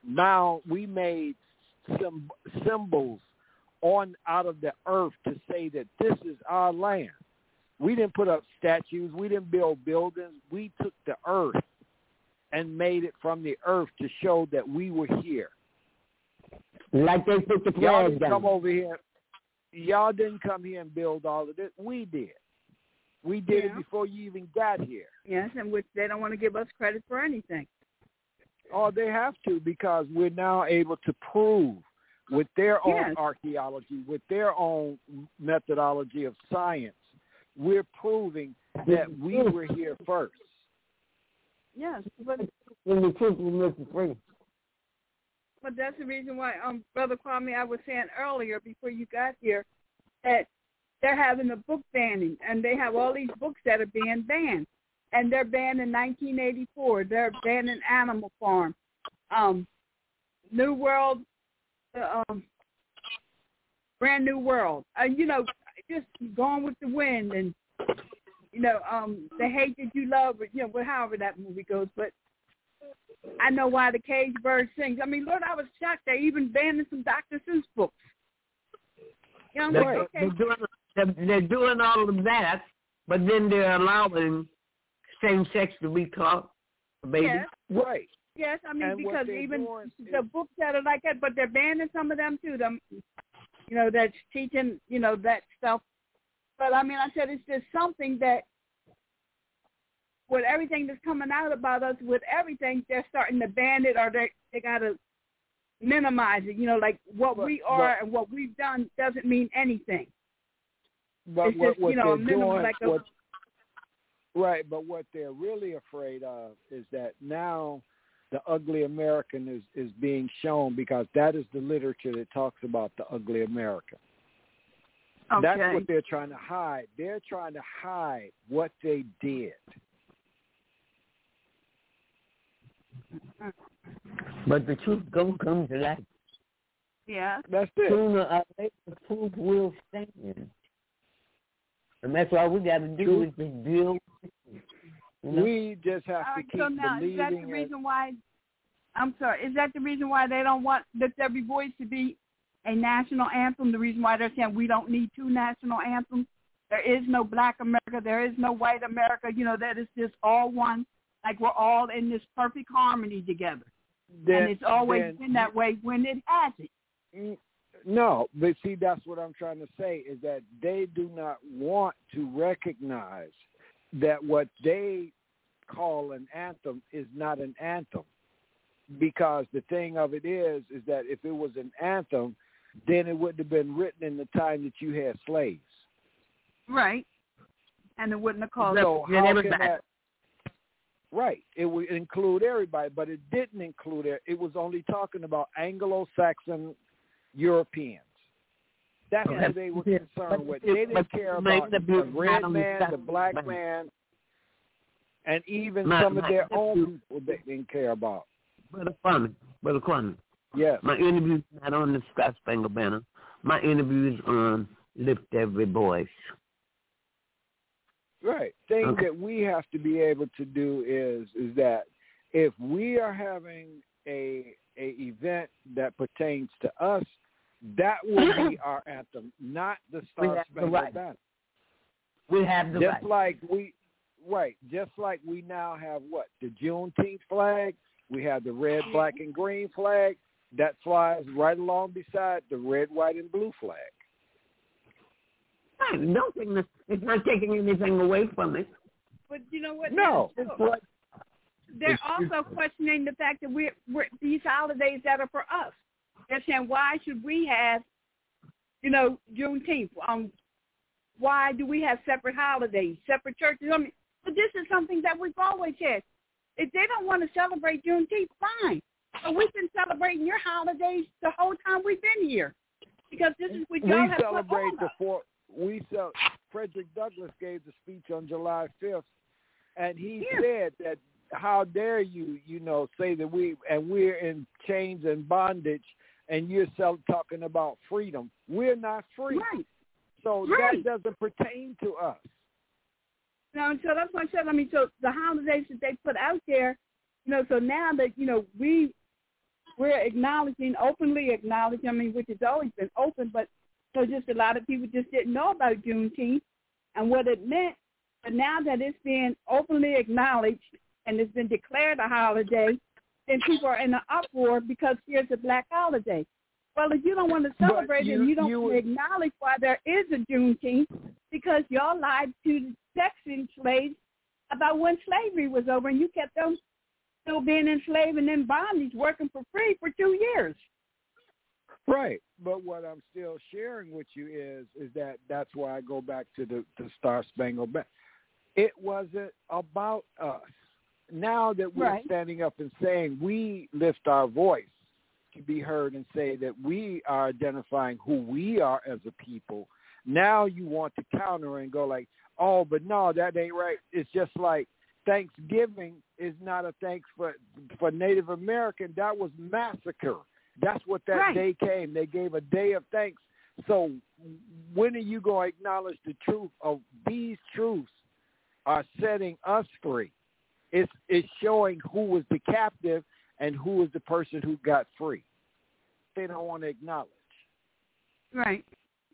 symbols out of the earth to say that this is our land. We didn't put up statues. We didn't build buildings. We took the earth and made it from the earth to show that we were here. Like they put the Y'all flag didn't down. come over here. Y'all didn't come here and build all of this. We did. We did it before you even got here. Yes, and which they don't want to give us credit for anything. Oh, they have to, because we're now able to prove with their own archaeology, with their own methodology of science, we're proving that we were here first. Yes, but when the truth will make you free. But that's the reason why, Brother Kwame, I was saying earlier before you got here that they're having a book banning, and they have all these books that are being banned, and they're banned in 1984. They're banning Animal Farm, New World, Brand New World. Just Gone with the Wind, and The Hate That You Love, however that movie goes. But I know why the cage bird sings. I mean, Lord, I was shocked. They even banning some Dr. Seuss books. They're doing all of that, but then they're allowing same sex to be taught, baby. Yes. Right. Yes, I mean, and because even the books that are like that, but they're banning some of them too. That's teaching, that stuff. But I mean, I said it's just something that with everything that's coming out about us, with everything, they're starting to ban it, or they got to minimize it. Like what we are and what we've done doesn't mean anything. But it's what just, they're a minimum, doing, like right, but what they're really afraid of is that now the ugly American is being shown, because that is the literature that talks about the ugly American. Okay. That's what they're trying to hide. They're trying to hide what they did. But the truth gonna come to light. Yeah. That's it. Sooner or later, the truth will stand. And that's all we got to do is just deal with it. We just have to keep so now, believing. Is that the reason why? I'm sorry. Is that the reason why they don't want Lift Every Voice to be a national anthem? The reason why they're saying we don't need two national anthems? There is no Black America. There is no white America. That is just all one. Like we're all in this perfect harmony together. And it's always been that way when it hasn't. No, but see, that's what I'm trying to say, is that they do not want to recognize that what they call an anthem is not an anthem. Because the thing of it is that if it was an anthem, then it would have been written in the time that you had slaves. Right. And it wouldn't have called so how can that? Right. It would include everybody, but it didn't include it. It was only talking about Anglo-Saxon Europeans. That's who they were concerned with. They didn't care about the red man, the black man, and even some of their own people they didn't care about. Brother Kwame. Yes. My interview is not on the Star Spangled Banner. My interview is on Lift Every Voice. Right. Thing that we have to be able to do is that if we are having a event that pertains to us, that will be our anthem, not the Star Spangled Banner. We have the just like we now have the Juneteenth flag. We have the red, black, and green flag that flies right along beside the red, white, and blue flag. It's not taking anything away from it. But you know what? No. They're also questioning the fact that we're these holidays that are for us. They're saying, why should we have, Juneteenth? Why do we have separate holidays, separate churches? I mean, but this is something that we've always had. If they don't want to celebrate Juneteenth, fine. But we've been celebrating your holidays the whole time we've been here, because this is what y'all have put on us. Frederick Douglass gave the speech on July 5th, and he said that how dare you, say that we're in chains and bondage, and you're talking about freedom. We're not free. Right. So that doesn't pertain to us. No, so that's what I said. I mean, so the holidays that they put out there, so now that, we're openly acknowledging, I mean, which has always been open, but so just a lot of people just didn't know about Juneteenth and what it meant. But now that it's being openly acknowledged and it's been declared a holiday, then people are in an uproar because here's a black holiday. Well, if you don't want to celebrate it and you don't want to acknowledge why there is a Juneteenth, because y'all lied to the sex slaves about when slavery was over, and you kept them still being enslaved and in bondage, working for free for 2 years. Right. But what I'm still sharing with you is that that's why I go back to the Star Spangled Banner. It wasn't about us. Now that we're standing up and saying we lift our voice, to be heard and say that we are identifying who we are as a people. Now you want to counter and go like, oh, but no, that ain't right. It's just like Thanksgiving is not a thanks for Native American. That was massacre. That's what that day came. They gave a day of thanks. So when are you going to acknowledge the truth of these truths are setting us free? It's showing who was the captive and who was the person who got free. They don't want to acknowledge. Right.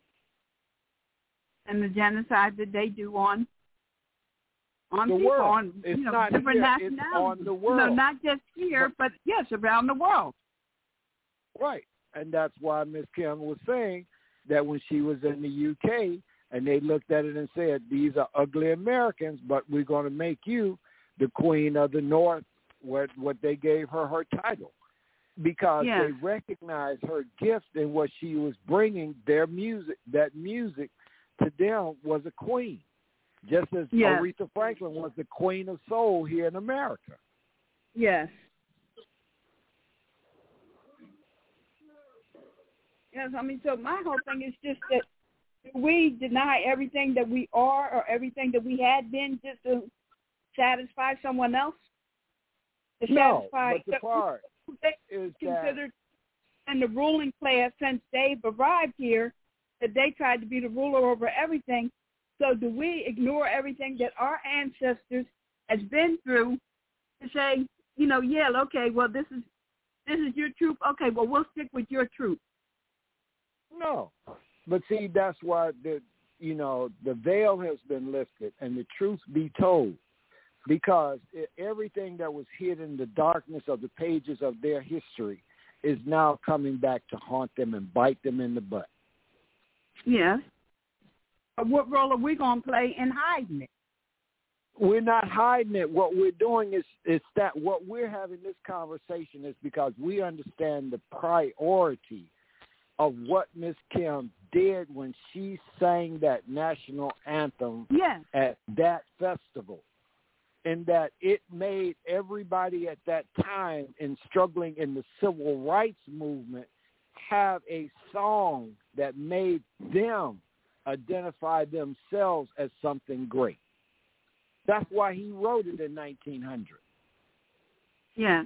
And the genocide that they do on the people, world. on it's not different here. nationalities. It's on the world. No, not just here, but yes, around the world. Right. And that's why Miss Kim was saying that when she was in the UK and they looked at it and said, these are ugly Americans, but we're going to make you the Queen of the North, what they gave her title, because they recognized her gift and what she was bringing, their music, that music to them was a queen, just as Aretha Franklin was the Queen of Soul here in America. Yes. Yes, I mean, so my whole thing is just that we deny everything that we are or everything that we had been just to satisfy someone else. No, but the part is considered in the ruling class since they've arrived here that they tried to be the ruler over everything. So do we ignore everything that our ancestors has been through to say, okay, well, this is your truth. Okay, well, we'll stick with your truth. No, but see, that's why the veil has been lifted and the truth be told, because everything that was hidden in the darkness of the pages of their history is now coming back to haunt them and bite them in the butt. Yes. What role are we going to play in hiding it? We're not hiding it. What we're doing is that what we're having this conversation is because we understand the priority of what Miss Kim did when she sang that national anthem at that festival, and that it made everybody at that time in struggling in the civil rights movement have a song that made them identify themselves as something great. That's why he wrote it in 1900. Yes.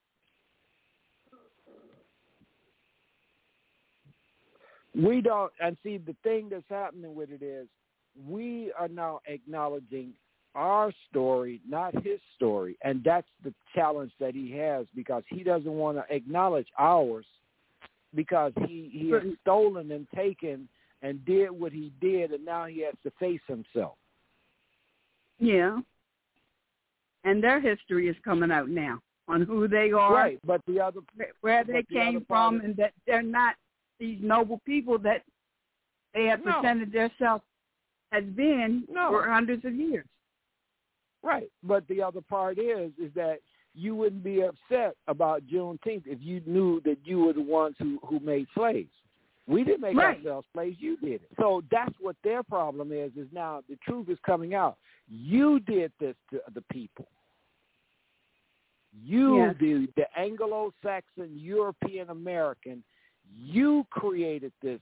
We don't, and see, the thing that's happening with it is we are now acknowledging our story, not his story, and that's the challenge that he has, because he doesn't want to acknowledge ours, because he has stolen and taken and did what he did, and now he has to face himself. Yeah. And their history is coming out now on who they are, right? But where they came from, and that they're not these noble people that they have presented themselves as being for hundreds of years. Right. But the other part is that you wouldn't be upset about Juneteenth if you knew that you were the ones who made slaves. We didn't make ourselves slaves. You did it. So that's what their problem is now the truth is coming out. You did this to the people. You, the Anglo-Saxon, European American, you created this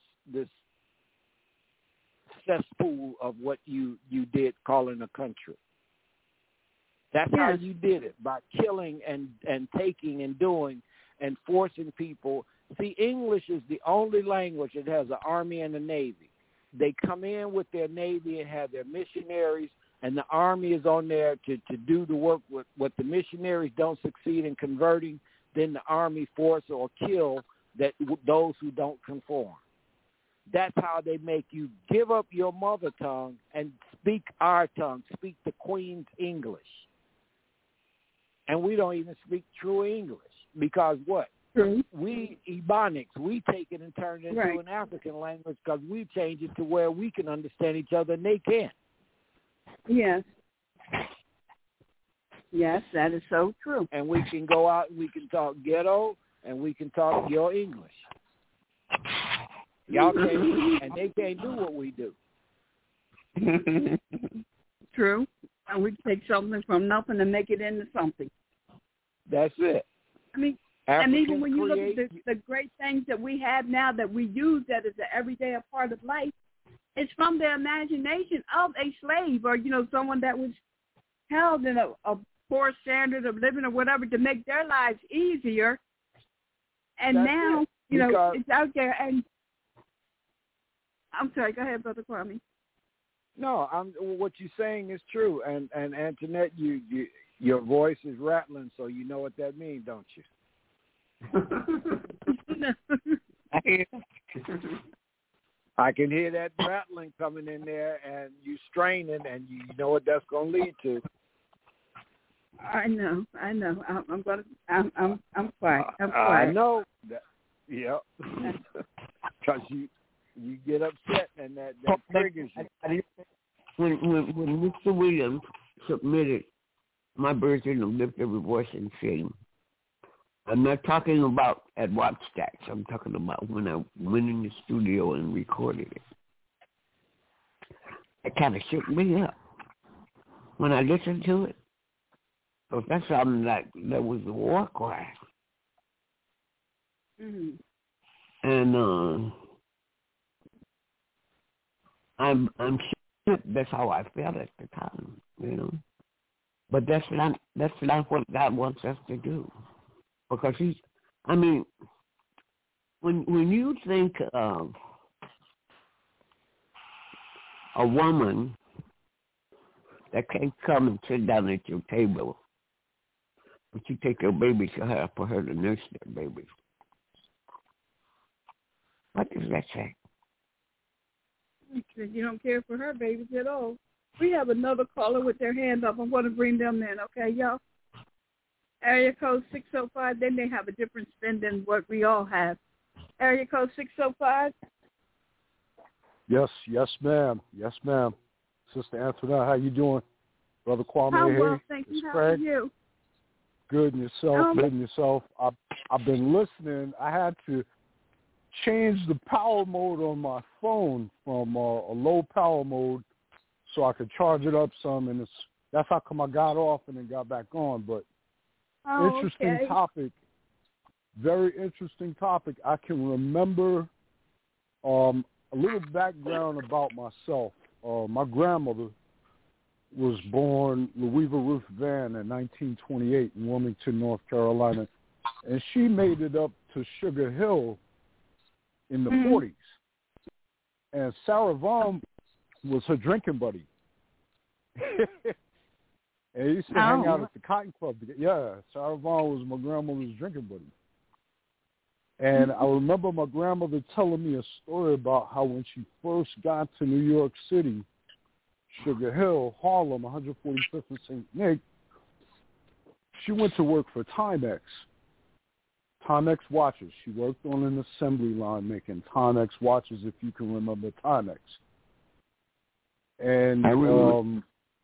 cesspool of what you did calling a country. That's how you did it, by killing and taking and doing and forcing people. See, English is the only language that has an army and a navy. They come in with their navy and have their missionaries, and the army is on there to do the work. With what the missionaries don't succeed in converting, then the army force or kill those who don't conform. That's how they make you give up your mother tongue and speak our tongue, speak the Queen's English. And we don't even speak true English because what? We Ebonics, we take it and turn it into an African language because we change it to where we can understand each other and they can't. Yes. Yes, that is so true. And we can go out and we can talk ghetto and we can talk your English. Y'all can't, and they can't do what we do. True. And we take something from nothing and make it into something. That's it. I mean, And even when you look at the great things that we have now that we use that is an everyday part of life, it's from the imagination of a slave or, someone that was held in a poor standard of living or whatever to make their lives easier. And now, it's out there. And I'm sorry, go ahead, Brother Kwame. No, what you're saying is true. And Antoinette, your voice is rattling, so you know what that means, don't you? I can hear that rattling coming in there, and you straining, and you know what that's going to lead to. I know. I'm quiet. I'm quiet. I know. Yep. Because you get upset, and that triggers you. When Mr. Williams submitted my version of Lift Every Voice in Shame, I'm not talking about at Wattstacks. I'm talking about when I went in the studio and recorded it. It kind of shook me up when I listened to it. So that's something that was a war cry. Mm-hmm. And I'm sure that's how I felt at the time, But that's not what God wants us to do. Because when you think of a woman that can't come and sit down at your table, but you take your baby to her for her to nurse that baby, what does that say? You don't care for her babies at all. We have another caller with their hand up. I'm going to bring them in, okay, y'all? Area code 605, they may have a different spin than what we all have. Area code 605? Yes, ma'am. Yes, ma'am. Sister Antoinette, how you doing? Brother Kwame I'm here. well, thank you. How are you? Good, and yourself? I've been listening. I had to change the power mode on my phone from a low power mode so I could charge it up some, and that's how come I got off and then got back on, but interesting topic. Very interesting topic. I can remember a little background about myself. My grandmother was born Louisa Ruth Vann in 1928 in Wilmington, North Carolina, and she made it up to Sugar Hill in the 40s. And Sarah Vaughan was her drinking buddy. And he used to hang out at the Cotton Club. Yeah, Sarah Vaughan was my grandmother's drinking buddy. And I remember my grandmother telling me a story about how when she first got to New York City, Sugar Hill, Harlem, 145th and St. Nick, she went to work for Timex watches. She worked on an assembly line making Timex watches, if you can remember Timex. And,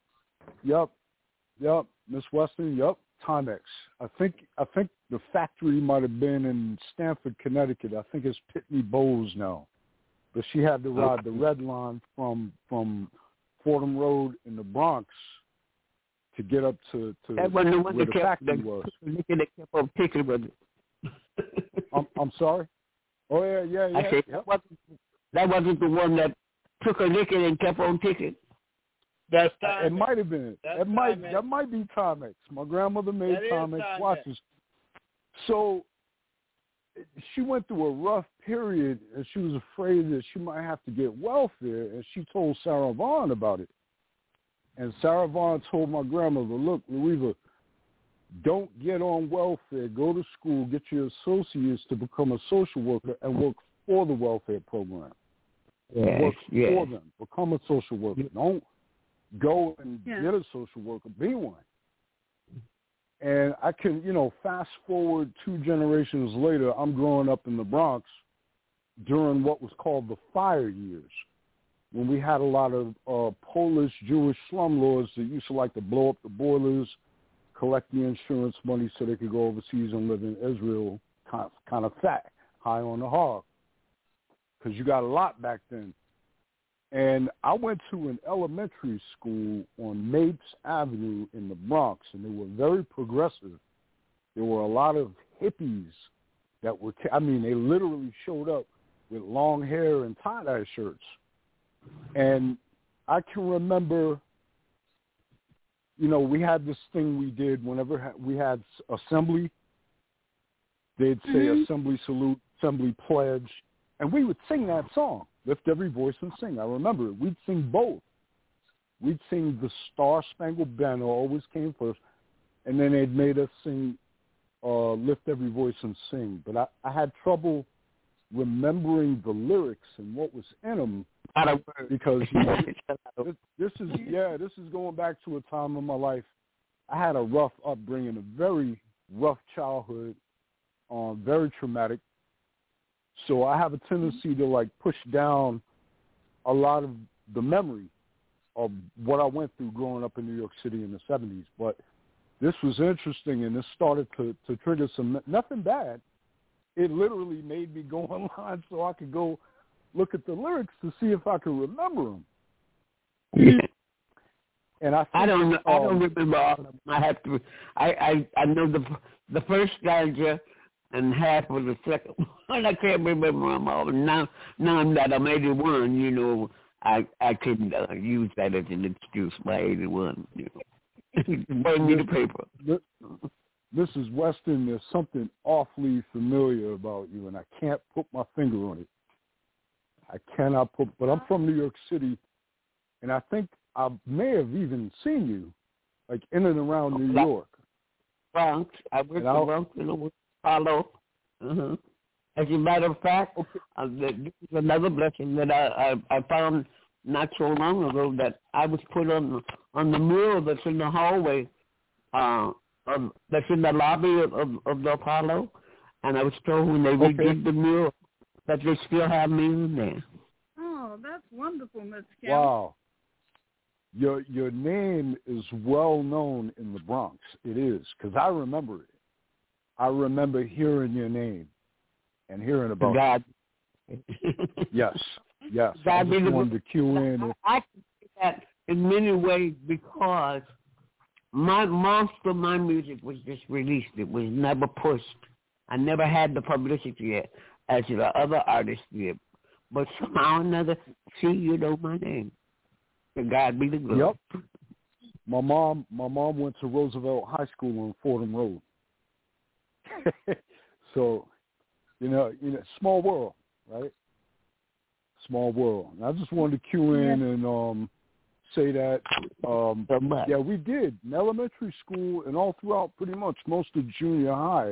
Yep, Miss Weston, Timex. I think the factory might have been in Stamford, Connecticut. I think it's Pitney Bowes now. But she had to ride the red line from Fordham Road in the Bronx to get up to where the factory was. Kept on picking with it. I'm sorry? Oh, yeah. I said, that wasn't the one that took a licking and kept on picking. That's Timex. It might have been. That might be Timex. My grandmother made Timex watches. So she went through a rough period, and she was afraid that she might have to get welfare, and she told Sarah Vaughan about it. And Sarah Vaughan told my grandmother, look, Louisa, don't get on welfare. Go to school, get your associates to become a social worker and work for the welfare program. Work for them. Become a social worker. Don't go and get a social worker. Be one. And I can, fast forward 2 generations later, I'm growing up in the Bronx during what was called the fire years, when we had a lot of Polish Jewish slumlords that used to like to blow up the boilers, collect the insurance money so they could go overseas and live in Israel kind of fat, high on the hog, because you got a lot back then. And I went to an elementary school on Mapes Avenue in the Bronx, and they were very progressive. There were a lot of hippies that were, they literally showed up with long hair and tie-dye shirts. And I can remember, we had this thing we did whenever we had assembly. They'd say assembly salute, assembly pledge, and we would sing that song, Lift Every Voice and Sing. I remember it. We'd sing both. We'd sing the Star Spangled Banner, always came first, and then they'd made us sing Lift Every Voice and Sing. But I had trouble remembering the lyrics and what was in them because this is going back to a time in my life. I had a rough upbringing, a very rough childhood, very traumatic. So I have a tendency to push down a lot of the memory of what I went through growing up in New York City in the 70s. But this was interesting, and this started to trigger nothing bad. It literally made me go online so I could go look at the lyrics to see if I could remember them. And I don't remember all of them. I have to. I know the first stanza and half of the second one. I can't remember them all. Now that I'm 81, I couldn't use that as an excuse by 81. Bring me the paper. This is Weston. There's something awfully familiar about you, and I can't put my finger on it. I cannot put, but I'm from New York City, and I think I may have even seen you, in and around New York. Bronx. I went to Bronx in Apollo. As a matter of fact, this is another blessing that I found not so long ago, that I was put on the mural that's in the hallway, that's in the lobby of the Apollo, and I was told when they redid the mural that they still have me in there. Oh, that's wonderful, Miss Kim. Wow. Your name is well known in the Bronx. It is, because I remember it. I remember hearing your name and hearing about God. Yes. I just wanted to cue in. I can say that in many ways because most of my music was just released. It was never pushed. I never had the publicity yet, as the other artists did. But somehow or another, you know my name. To God be the glory. Yep. My mom went to Roosevelt High School on Fordham Road. So, small world, right? Small world. And I just wanted to cue in and say that, we did. In elementary school and all throughout pretty much most of junior high,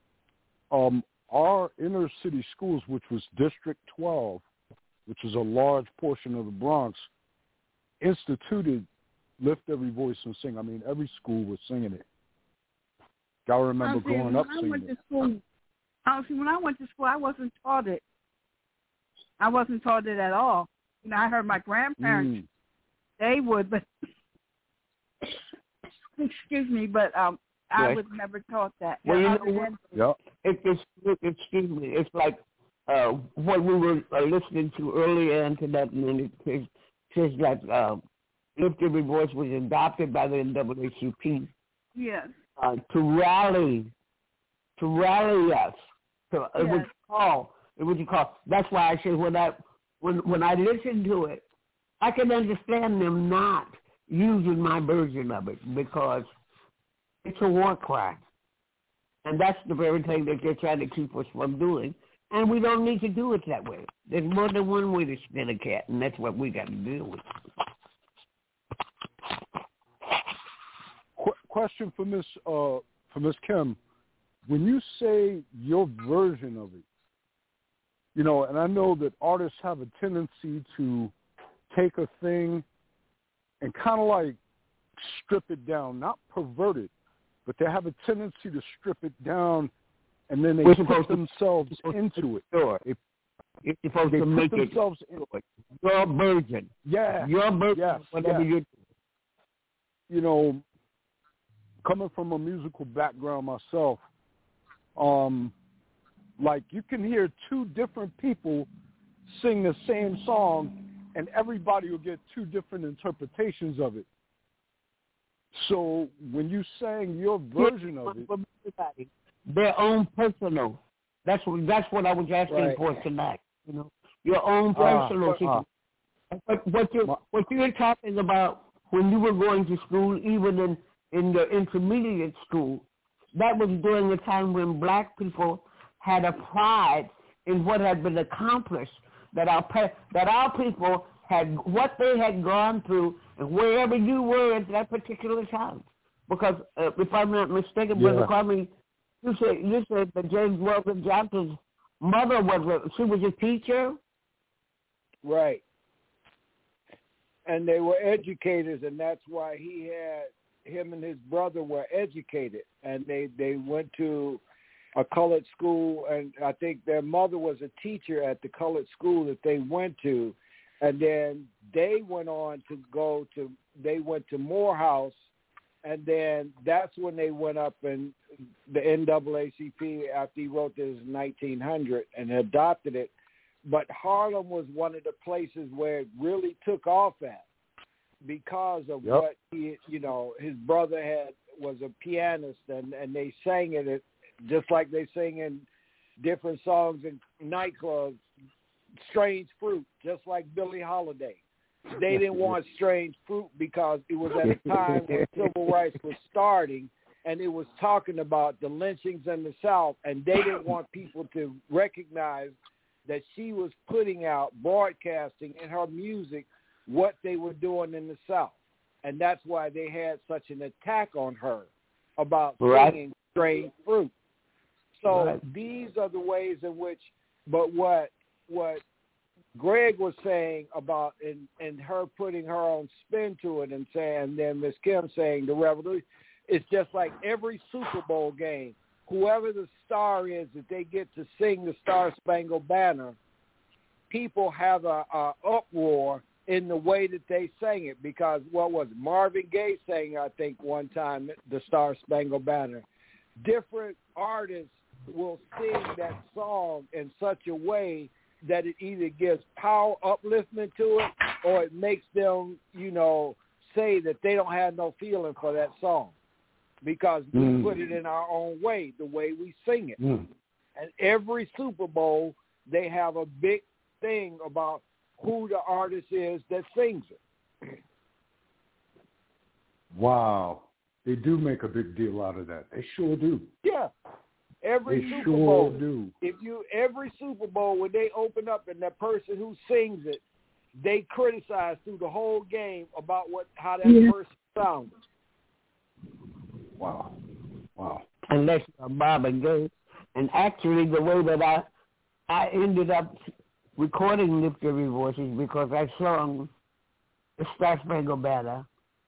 our inner city schools, which was District 12, which is a large portion of the Bronx, instituted Lift Every Voice and Sing. Every school was singing it. I remember growing up singing it. When I went to school, I wasn't taught it. I wasn't taught it at all. I heard my grandparents, they would, but excuse me, but I was never taught that. Well, excuse me, it's like what we were listening to earlier into that, and it says that Lift Every Voice was adopted by the NAACP. Yes. To rally us. It was called. That's why I say when I listen to it, I can understand them not using my version of it because it's a war cry, and that's the very thing that they're trying to keep us from doing. And we don't need to do it that way. There's more than one way to spin a cat, and that's what we got to deal with. Question for Miss Kim. When you say your version of it, and I know that artists have a tendency to take a thing and kind of strip it down, not pervert it, but they have a tendency to strip it down, and then they put themselves into it. Sure. You're supposed to make themselves into it. Your version. Yeah. Your version. Yes. Whatever you do. Coming from a musical background myself, you can hear two different people sing the same song, and everybody will get two different interpretations of it. So when you sang your version of it, their own personal. That's what I was asking for tonight. You know, your own personal. What you're talking about when you were going to school, even in the intermediate school, that was during a time when black people had a pride in what had been accomplished, that our people had, what they had gone through, and wherever you were at that particular time. Because if I'm not mistaken, Brother Kwame, you said that James Weldon Johnson's mother was a teacher? Right. And they were educators, and that's why him and his brother were educated, and they went to a colored school, and I think their mother was a teacher at the colored school that they went to, and then they went on to they went to Morehouse, and then that's when they went up in the NAACP after he wrote this in 1900 and adopted it. But Harlem was one of the places where it really took off at because of what his brother was a pianist, and they sang it just like they sing in different songs in nightclubs, Strange Fruit, just like Billie Holiday. They didn't want Strange Fruit because it was at a time when civil rights was starting, and it was talking about the lynchings in the South, and they didn't want people to recognize that she was putting out, broadcasting in her music what they were doing in the South. And that's why they had such an attack on her about singing Strange Fruit. So these are the ways in which, but what Greg was saying about and her putting her own spin to it and saying, then Miss Kim saying the revolution, it's just like every Super Bowl game, whoever the star is that they get to sing the Star Spangled Banner, people have a uproar in the way that they sang it, because what was it? Marvin Gaye sang, I think, one time the Star Spangled Banner. Different artists will sing that song in such a way that it either gives power, upliftment to it, or it makes them, say that they don't have no feeling for that song because we put it in our own way, the way we sing it. And every Super Bowl, they have a big thing about who the artist is that sings it. Wow. They do make a big deal out of that. They sure do. Yeah. Every Super Bowl. Every Super Bowl, when they open up and that person who sings it, they criticize through the whole game about how that person sounds. Wow. Unless you're Marvin Gaye. And actually, the way that I ended up recording Lift Every Voices, because I sung the Star Spangled Banner.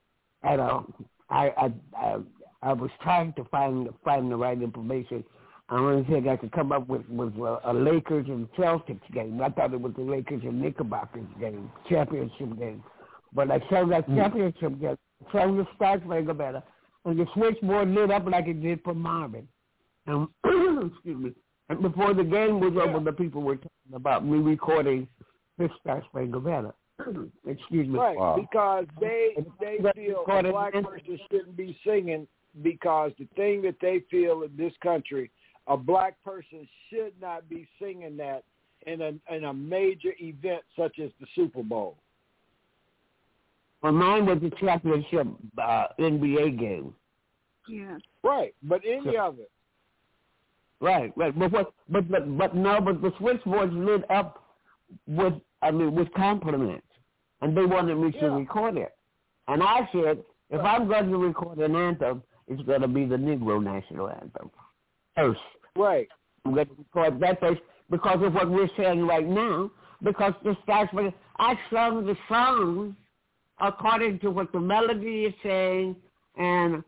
I was trying to find the right information. I only think I could come up with a Lakers and Celtics game. I thought it was the Lakers and Knickerbockers game, championship game. But I sang that championship game, sang the Star Spangled Banner, and the switchboard lit up like it did for Marvin. And excuse me. And before the game was over, the people were talking about me recording the Star Spangled Banner. Excuse me. Right, because they feel a black person shouldn't be singing, because the thing that they feel in this country, a black person should not be singing that in a major event such as the Super Bowl. Well, mine was the championship NBA game. Yeah. Right, but any of it. Right. But the switchboards lit up with compliments, and they wanted me to record it. And I said, if I'm going to record an anthem, it's going to be the Negro National Anthem first. Right. I'm going to record that first because of what we're saying right now, because this starts with, I sung the song according to what the melody is saying, and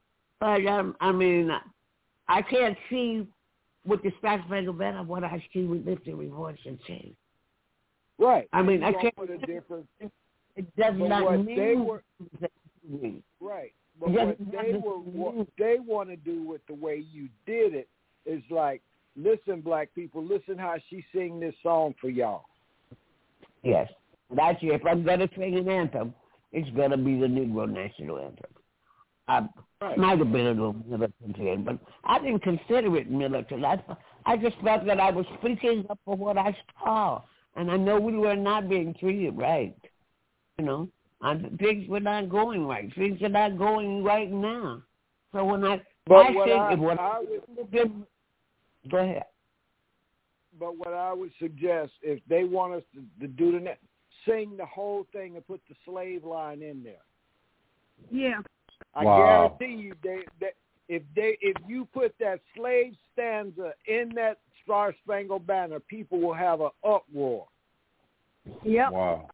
I can't see with the Star Spangled Banner what I see with Lift Every Voice and sing. Right. I can't put a difference. It does not mean. Right. But what they want to do with the way you did it is like, listen, black people, listen how she sing this song for y'all. Yes. That's it. If I'm going to sing an anthem, it's going to be the Negro National Anthem. I might have been a little militant then, but I didn't consider it militant. I just felt that I was speaking up for what I saw, and I know we were not being treated right. You know, things were not going right. Things are not going right now. So when go ahead. But what I would suggest, if they want us to do the next, sing the whole thing and put the slave line in there. Yeah. I guarantee you, if you put that slave stanza in that Star Spangled Banner, people will have an uproar. Yep. Wow.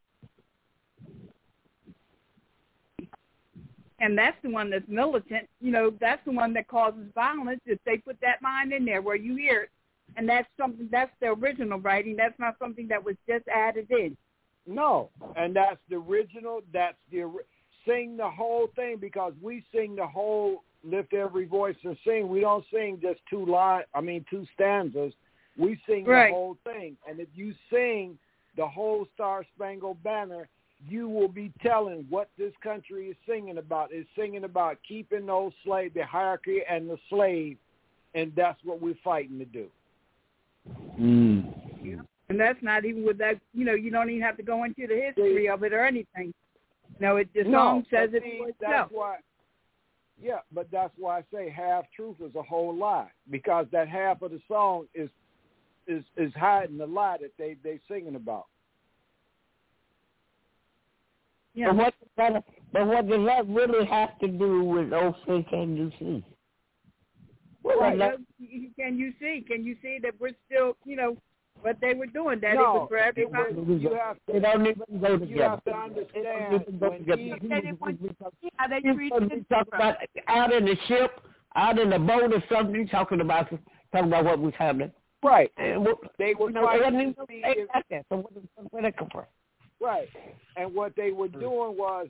And that's the one that's militant. You know, that's the one that causes violence. If they put that line in there where you hear it, and that's the original writing. That's not something that was just added in. No, and that's the original. Sing the whole thing, because we sing the whole, lift every voice and sing. We don't sing just two stanzas. We sing the whole thing. And if you sing the whole Star Spangled Banner, you will be telling what this country is singing about. It's singing about keeping those slaves, the hierarchy and the slave, and that's what we're fighting to do. Yeah. And that's not even with that, you know, you don't even have to go into the history of it or anything. No, the song says it for itself. But that's why I say half truth is a whole lie, because that half of the song is hiding the lie that they singing about. Yeah. But what does that really have to do with "Oh, Can You See"? Can you see that we're still, you know, what they were doing? That it was for everybody. You have to understand they treated talk about out in the ship, out in the boat or something, talking about what was happening. Right. And they were fighting to see if, so where they come from. Right. And what they were doing was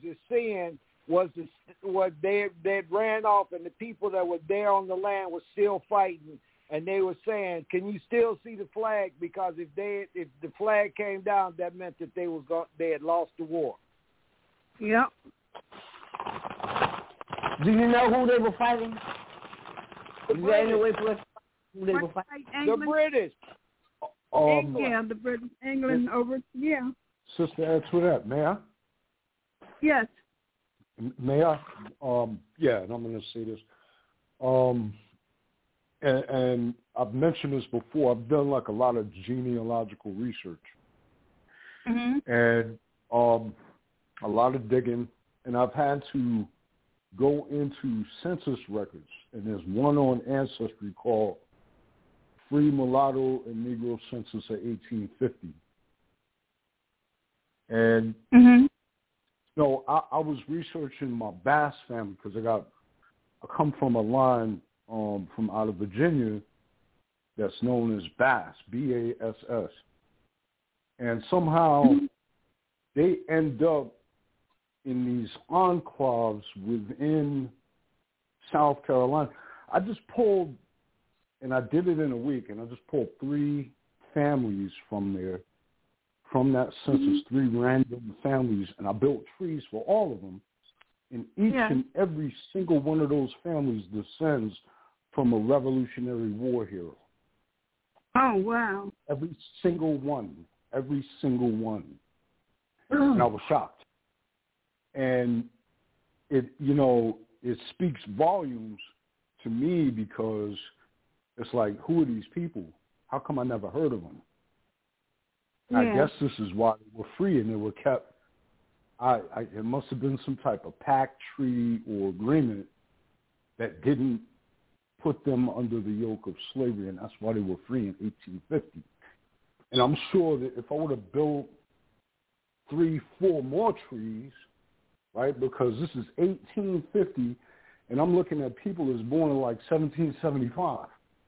what they ran off, and the people that were there on the land were still fighting, and they were saying, "Can you still see the flag?" Because if the flag came down, that meant that they had lost the war. Yep. Do you know who they were fighting? The British. Who they were fighting? The British. The British. England over. Yeah. Sister Antoinette, may I? Yes. May I? And I'm going to say this. And I've mentioned this before. I've done like a lot of genealogical research. Mm-hmm. And a lot of digging. And I've had to go into census records. And there's one on Ancestry called Free Mulatto and Negro Census of 1850. And so I was researching my Bass family, because I come from a line from out of Virginia that's known as Bass, B-A-S-S. And somehow they end up in these enclaves within South Carolina. I just pulled, and I did it in a week, and I just pulled 3 families from there. From that census, 3 random families, and I built trees for all of them. And each and every single one of those families descends from a Revolutionary War hero. Oh, wow. Every single one. And I was shocked. And it speaks volumes to me, because it's like, who are these people? How come I never heard of them? Yeah. I guess this is why they were free and they were kept. It must have been some type of pact, treaty, or agreement that didn't put them under the yoke of slavery, and that's why they were free in 1850. And I'm sure that if I would have built 3, 4 more trees, right, because this is 1850, and I'm looking at people that's born in like 1775,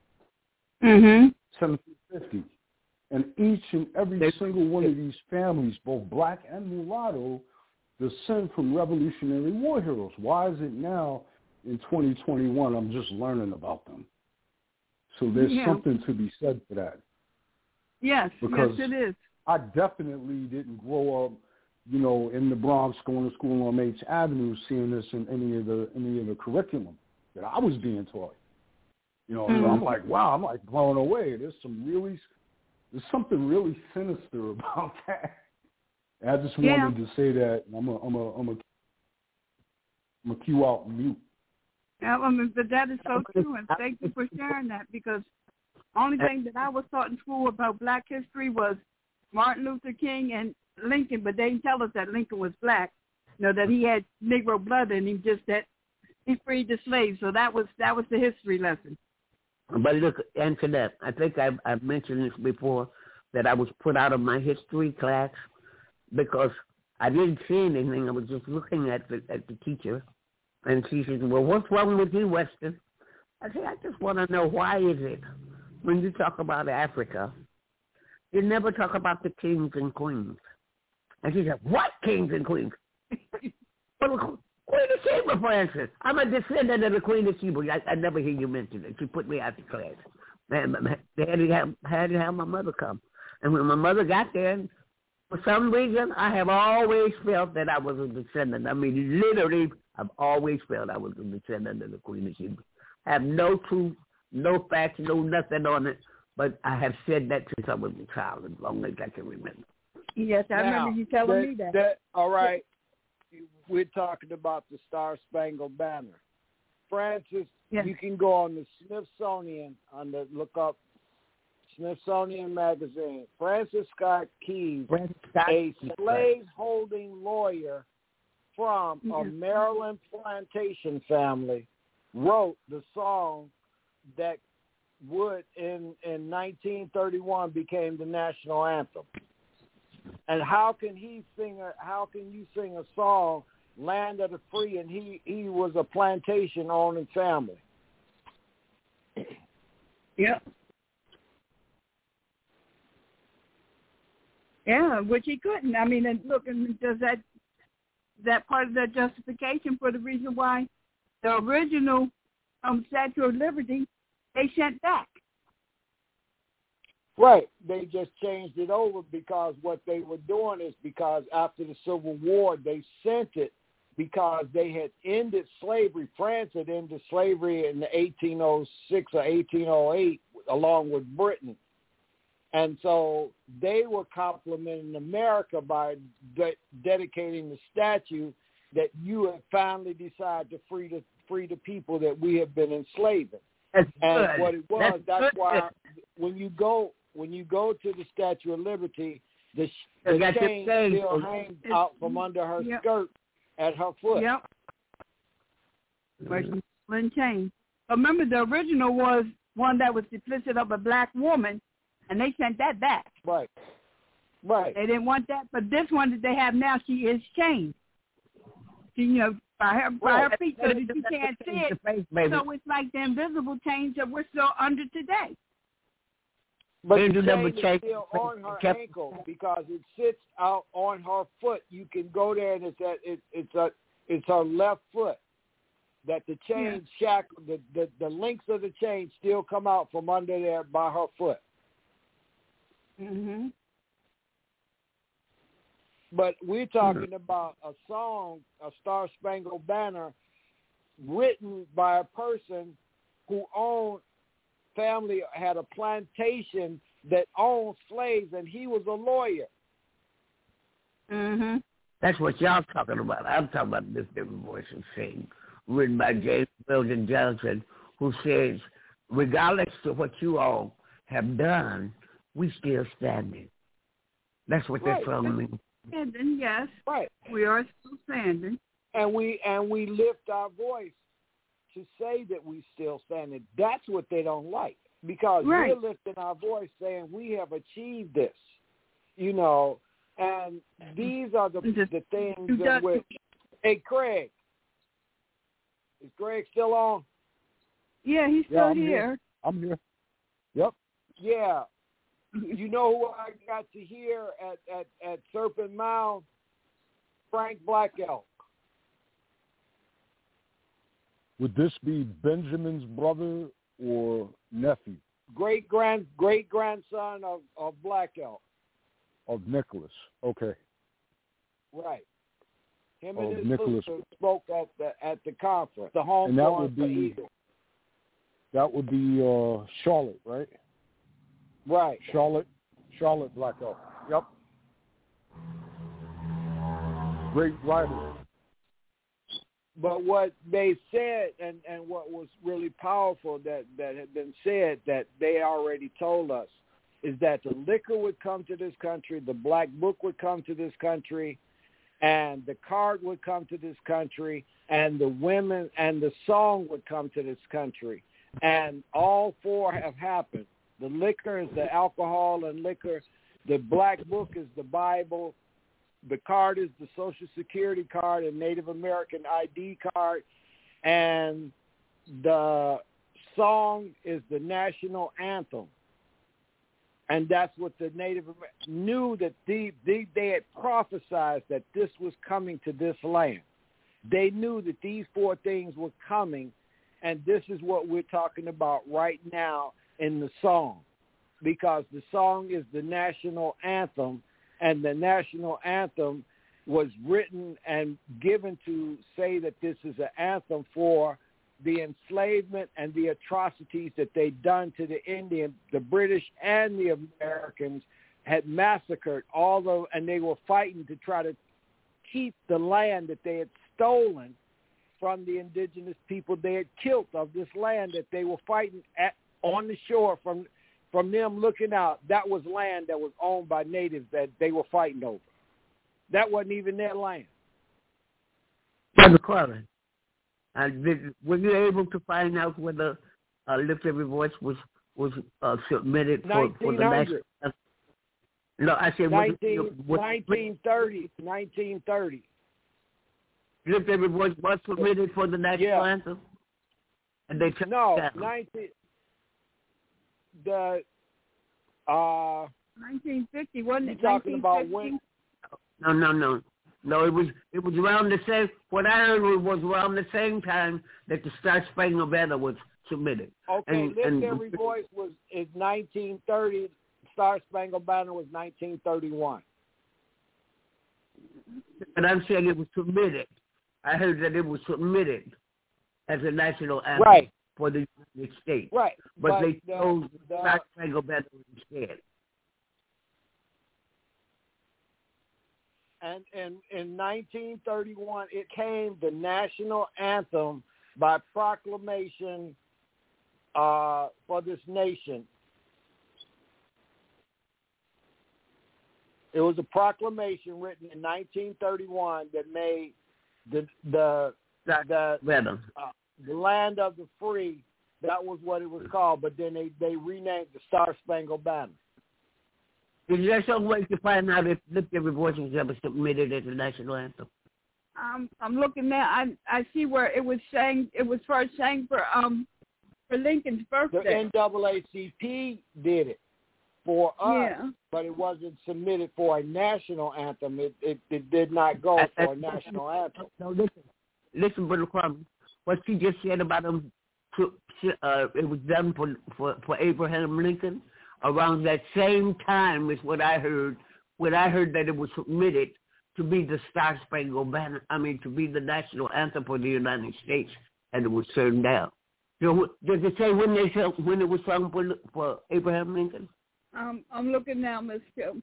1750. And each and every single one of these families, both black and mulatto, descend from Revolutionary War heroes. Why is it now in 2021 I'm just learning about them? So there's something to be said for that. Yes, because it is. I definitely didn't grow up in the Bronx, going to school on H Avenue, seeing this in any of the curriculum that I was being taught. So I'm like, wow, I'm like blown away. There's something really sinister about that. And I just wanted to say that. I'm a cue out mute. Yeah, but that is so true, and thank you for sharing that, because only thing that I was taught in school about Black history was Martin Luther King and Lincoln, but they didn't tell us that Lincoln was black. That he had Negro blood in him, just that he freed the slaves. So that was the history lesson. But look, Antoinette, I think I've mentioned this before, that I was put out of my history class because I didn't see anything. I was just looking at the teacher, and she said, "Well, what's wrong with you, Weston?" I said, "I just want to know, why is it when you talk about Africa, you never talk about the kings and queens?" And she said, "What kings and queens?" Well, Queen of Sheba, for instance. I'm a descendant of the Queen of Sheba. I never hear you mention it. She put me out of class. They had to have my mother come. And when my mother got there, for some reason, I have always felt that I was a descendant. I mean, literally, I've always felt I was a descendant of the Queen of Sheba. I have no truth, no facts, no nothing on it, but I have said that since I was a child, as long as I can remember. Yes, I remember you telling me that. All right. We're talking about the Star-Spangled Banner. Francis, you can go on the Smithsonian, look up Smithsonian Magazine. Francis Scott Keys, a slave-holding lawyer from a Maryland plantation family, wrote the song that would, in 1931, became the national anthem. And how can you sing a song, Land of the Free, and he was a plantation owning family? Yeah. Yeah, which he couldn't. I mean, and look, and does that part of that justification for the reason why the original Statue of Liberty they sent back? Right. They just changed it over because what they were doing is because after the Civil War, they sent it because they had ended slavery. France had ended slavery in 1806 or 1808 along with Britain. And so they were complimenting America by dedicating the statue that you have finally decided to free the people that we have been enslaving. That's and good. What it was, that's why when you go to the Statue of Liberty, the chain still hangs out from under her skirt at her foot. Yep. Chain. Remember, the original was one that was depicted of a black woman, and they sent that back. Right. They didn't want that, but this one that they have now, she is chained. She, by her feet, so that you can't see it. So it's like the invisible chains that we're still under today. But the chain is still on her ankle because it sits out on her foot. You can go there, and it's her left foot that the chain shackle, the links of the chain still come out from under there by her foot. Mm-hmm. But we're talking about a song, a Star-Spangled Banner, written by a person who had a plantation that owned slaves, and he was a lawyer. Mm-hmm. That's what y'all talking about. I'm talking about This Different Voice of Satan, written by James Weldon Johnson, who says, regardless of what you all have done, we still standing. That's what that song means. Standing, yes. Right. We are still standing. And we lift our voice to say that we still standing. That's what they don't like, because we're lifting our voice saying we have achieved this, and these are the things that we're... Hey, Craig. Is Greg still on? Yeah, he's still here. I'm here. Yep. Yeah. You know who I got to hear at Serpent Mound? Frank Black Elk. Would this be Benjamin's brother or nephew? Great grandson of Black Elk. Of Nicholas. Okay. Right. Him and his sister spoke at the conference. The home and that would be Charlotte, right? Right. Charlotte Black Elk. Yep. Great writer. But what they said, and what was really powerful that had been said that they already told us, is that the liquor would come to this country, the black book would come to this country, and the card would come to this country, and the women and the song would come to this country. And all four have happened. The liquor is the alcohol and liquor. The black book is the Bible. The card is the Social Security card and Native American ID card. And the song is the national anthem. And that's what the Native Americans knew, that they had prophesied that this was coming to this land. They knew that these four things were coming, and this is what we're talking about right now in the song, because the song is the national anthem, and the national anthem was written and given to say that this is an anthem for the enslavement and the atrocities that they'd done to the Indian, the British and the Americans had massacred and they were fighting to try to keep the land that they had stolen from the indigenous people they had killed of this land that they were fighting on the shore from them looking out. That was land that was owned by natives that they were fighting over. That wasn't even their land. Brother Corbin, were you able to find out whether Lift Every Voice was submitted for the national? No, I said 1930. Lift Every Voice was submitted for the national anthem, and they took the 1950 wasn't it? Talking about when? No, it was around the same. What I heard was around the same time that the Star Spangled Banner was submitted. Okay, Lift Every Voice is 1930. Star Spangled Banner was 1931. And I'm saying it was submitted. I heard that it was submitted as a national anthem for the United States. Right, but they chose the Star Spangled Banner instead. And in 1931, it came the national anthem by proclamation for this nation. It was a proclamation written in 1931 that made the land of the free. That was what it was called. But then they renamed the Star Spangled Banner. Is there some way to find out if Lift Every Voice was ever submitted as a national anthem? I'm looking there. I see where it was saying it was first sang for Lincoln's birthday. The NAACP did it for us, but it wasn't submitted for a national anthem. It did not go for a national anthem. No, listen, Brother Crumb. What she just said about him, it was done for Abraham Lincoln. Around that same time is what I heard. When I heard that it was submitted to be the Star Spangled Banner, to be the national anthem for the United States, and it was turned down. So, does it say when it was sung for Abraham Lincoln? I'm looking now, Miss Kim.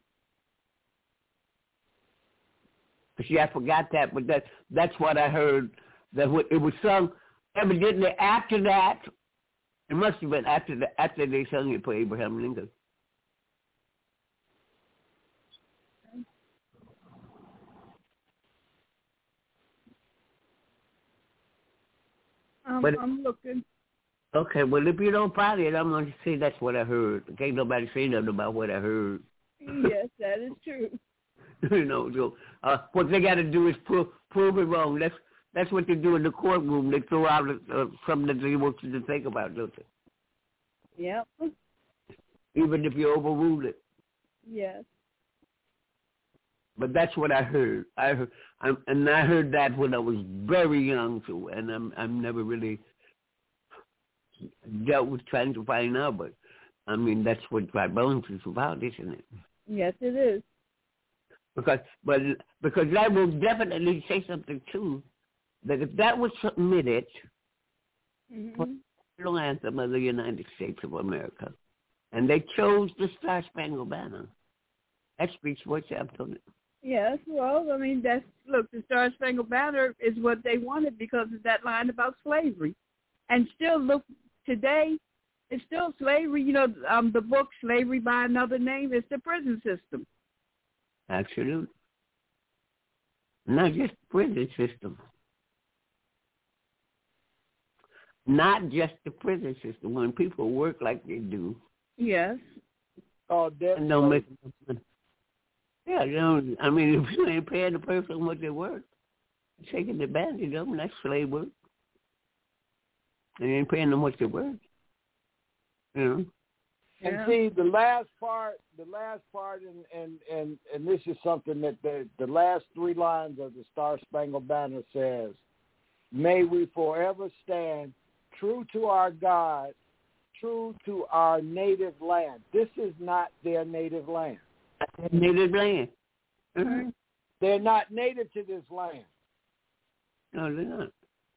See, I forgot that, but that's what I heard. That it was sung evidently after that. It must have been after they sung it for Abraham Lincoln. I'm looking. Okay, well, if you don't find it, I'm going to say that's what I heard. Can't nobody say nothing about what I heard. Yes, that is true. So what they got to do is prove it wrong. That's what they do in the courtroom. They throw out something that they want you to think about, don't they? Yep. Even if you overrule it. Yes. But that's what I heard. I heard that when I was very young too, and I'm never really dealt with trying to find out. But that's what Dry Bones is about, isn't it? Yes, it is. Because that will definitely say something too. That if that was submitted for the national anthem of the United States of America, and they chose the Star Spangled Banner, that speaks for itself, doesn't it? Yes, well, I mean, the Star Spangled Banner is what they wanted because of that line about slavery. And still, look, today, it's still slavery. You know, the book Slavery by Another Name is the prison system. Absolutely. Not just the prison system. Not just the prison system. When people work like they do. Yes. Oh, definitely. Yeah, you know, I mean, if you ain't paying the person what they're worth, taking advantage of them, that's slave work. And you ain't paying them what they're worth. You know? And see, the last part, and this is something that the last three lines of the Star Spangled Banner says, may we forever stand true to our God, true to our native land. This is not their native land. Native land. Mm-hmm. They're not native to this land. No, they're not.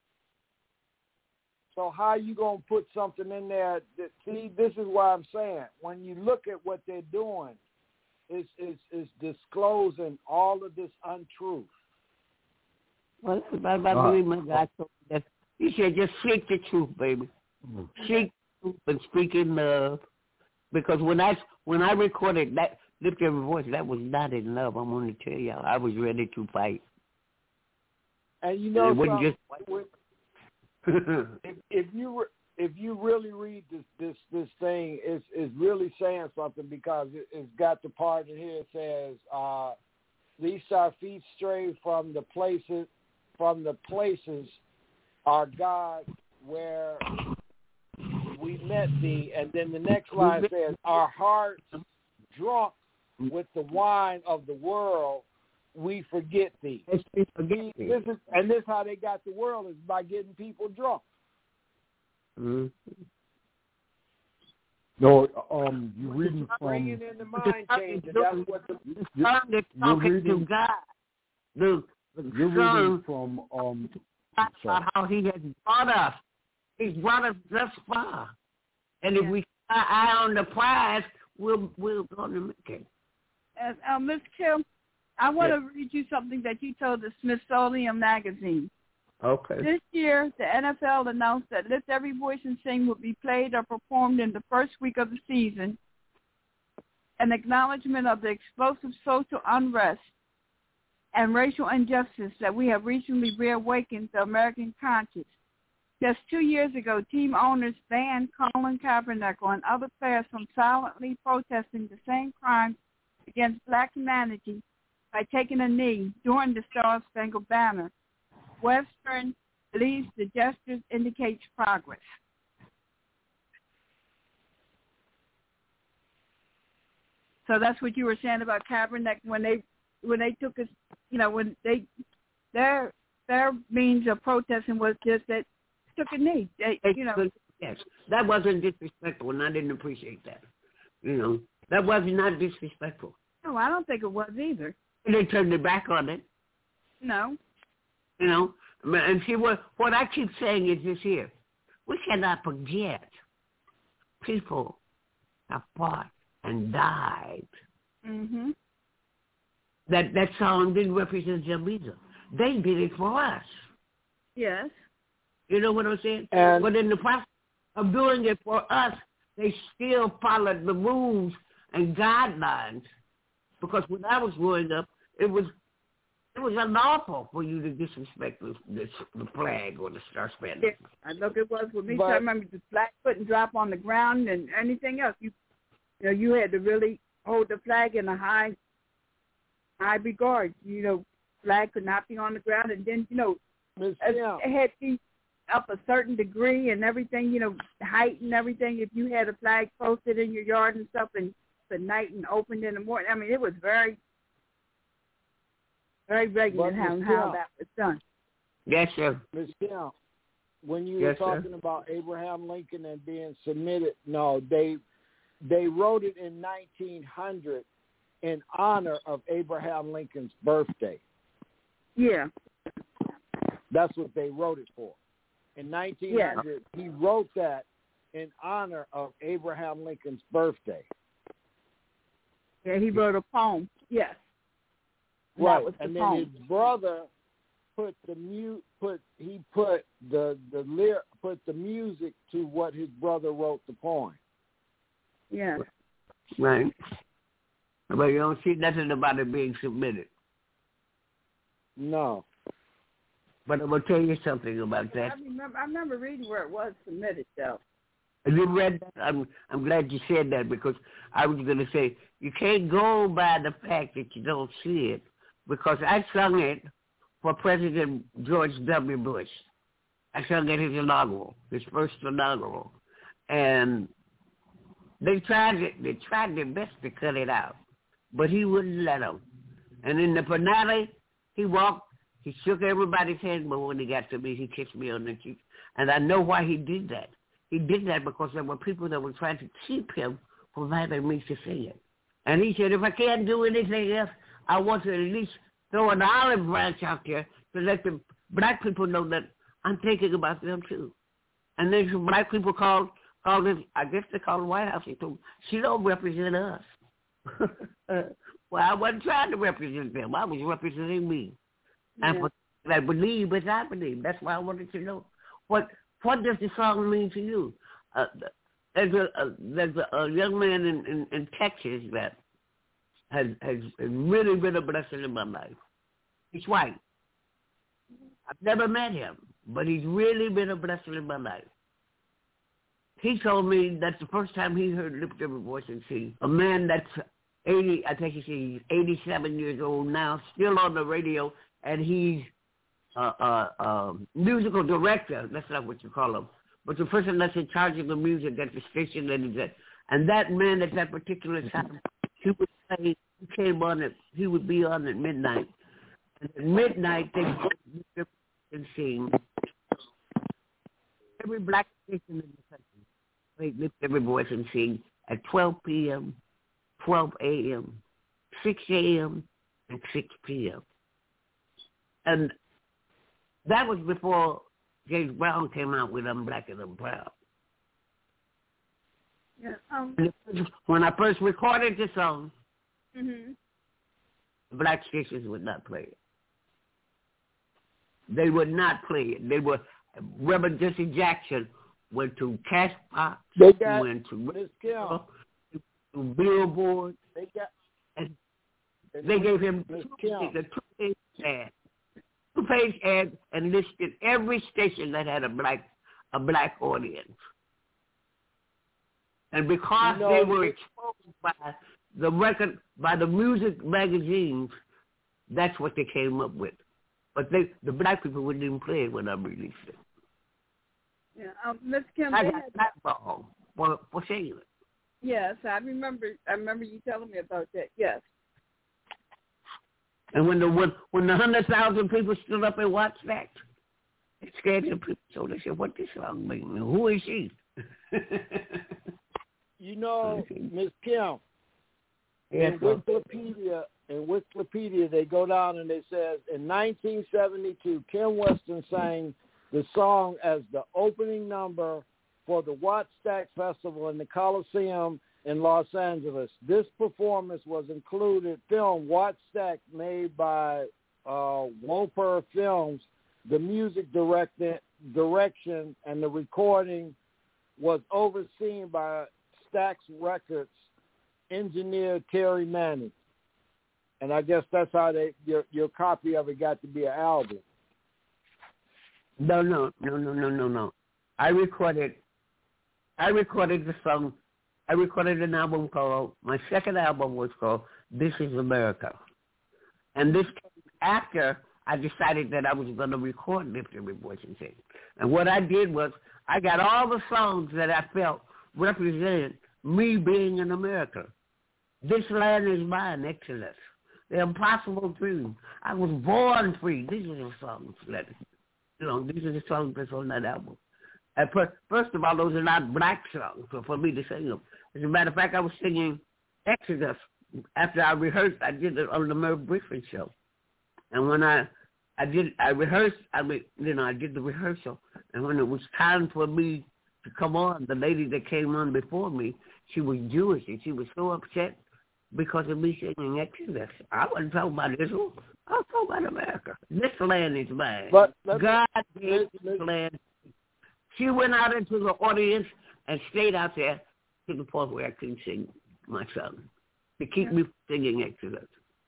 So how are you going to put something in there that, see, this is what I'm saying. When you look at what they're doing, it's disclosing all of this untruth. Well, that's about believe my God told me that. He said, just seek the truth, baby. Seek the truth and speak in love. Because when I recorded that, Lift Every Voice, that was not in love. I'm going to tell y'all. I was ready to fight. And you know something? If you really read this thing, it's really saying something because it's got the part in here that says, "Lest our feet stray from the places, our God, where we met thee." And then the next line says, "Our hearts drunk with the wine of the world, we forget thee." This is how they got the world, is by getting people drunk. Mm-hmm. No, you're reading from... Bringing in the mind change, and that's what you're reading to God. You're reading from... how he has brought us. He's brought us thus far. And if we keep our eye on the prize, we'll go to make it. Ms. Kim, I want to read you something that you told the Smithsonian Magazine. Okay. This year, the NFL announced that Lift Every Voice and Sing would be played or performed in the first week of the season, an acknowledgement of the explosive social unrest and racial injustice that we have recently reawakened the American conscience. Just 2 years ago, team owners banned Colin Kaepernick and other players from silently protesting the same crimes against black humanity by taking a knee during the Star Spangled Banner. Western believes the gestures indicates progress. So that's what you were saying about Kaepernick when they took us, you know, when their means of protesting was just that took a knee. Yes, that wasn't disrespectful, and I didn't appreciate that. You know, that was not disrespectful. No, I don't think it was either. And they turned their back on it. No. You know, and see what I keep saying is this here: we cannot forget people have fought and died. Mm-hmm. That song didn't represent them either. They did it for us. Yes. You know what I'm saying? And but in the process of doing it for us, they still followed the rules and guidelines. Because when I was growing up, it was unlawful for you to disrespect the flag or the Star Spangled. Yeah, I look, it was with me. So I remember the flag couldn't drop on the ground and anything else. You had to really hold the flag in a high regard. You know, flag could not be on the ground, and then it had to be up a certain degree and everything. You know, height and everything. If you had a flag posted in your yard and stuff, and the night and opened in the morning, I mean, it was very, very regular how that was done. Yes, sir. Ms. Kim, when you were talking about Abraham Lincoln and being submitted, no, they wrote it in 1900, in honor of Abraham Lincoln's birthday. Yeah. That's what they wrote it for. In 1900, he wrote that in honor of Abraham Lincoln's birthday. Yeah, he wrote a poem. Yes. Right, and then his brother put the music to what his brother wrote the poem. Yeah. Right. But you don't see nothing about it being submitted. No. But I'm gonna tell you something about that. I remember reading where it was submitted, though. And you read that? I'm glad you said that, because I was gonna say you can't go by the fact that you don't see it, because I sung it for President George W. Bush. I sung it his inaugural, his first inaugural, and they tried their best to cut it out, but he wouldn't let them. And in the finale, he shook everybody's hand, but when he got to me, he kissed me on the cheek. And I know why he did that. He did that because there were people that were trying to keep him from having me to sing it. And he said, if I can't do anything else, I want to at least throw an olive branch out there to let the black people know that I'm thinking about them too. And then some black people called this, I guess they called the White House and told them, she don't represent us. Well, I wasn't trying to represent them. I was representing me. Yeah. And I believe as I believe. That's why I wanted to know what does the song mean to you? There's a young man in Texas that has really been a blessing in my life. He's white. I've never met him, but he's really been a blessing in my life. He told me that's the first time he heard Lift Every Voice and Sing. A man that's 80, I think he's 87 years old now, still on the radio, and he's a musical director. That's not what you call him, but the person that's in charge of the music at the station that he's at. And that man at that particular time, he would say he would be on at midnight. And at midnight, they would lift every voice and sing. Every black station in the country, they lift every voice and sing at 12 p.m., 12 a.m., 6 a.m., and 6 p.m. And that was before James Brown came out with I'm Black and I'm Proud. Yeah, when I first recorded the song, mm-hmm. black stations would not play it. They would not play it. They were, Reverend Jesse Jackson went to Cashbox, went to Billboard. They gave him two-page ad and listed every station that had a black audience. And because they were exposed by the music magazines, that's what they came up with. But the black people wouldn't even play it when I released it. Yeah, Ms. Kim, I got that wrong for saying it. Yes, I remember you telling me about that. Yes. And when the 100,000 people stood up and watched that, it scared the people. So they said, "What this song mean? Who is she?" You know, Ms. Kim, in Wikipedia, they go down and they says in 1972, Kim Weston sang the song as the opening number for the Wattstax Festival in the Coliseum in Los Angeles. This performance was included film Wattstax, made by Woper Films. The music direction and the recording was overseen by Stax Records engineer Terry Manning. And I guess that's how your copy of it got to be an album. No. I recorded the song. I recorded an album called, my second album was called This Is America. And this came after I decided that I was going to record Lift Every Voice and Sing. And what I did was I got all the songs that I felt represented me being in America. This land is mine, Exodus. The Impossible Dream. I was born free. These are the songs that, these are the songs that's on that album. And first of all, those are not black songs for me to sing them. As a matter of fact, I was singing Exodus after I rehearsed, I did it on the Merv Griffin show. And when I did the rehearsal. And when it was time for me to come on, the lady that came on before me, she was Jewish, and she was so upset because of me singing Exodus. I wasn't talking about Israel. I was talking about America. This land is mine. But God gave this land. She went out into the audience and stayed out there to the point where I couldn't sing my song to keep me from singing Exodus.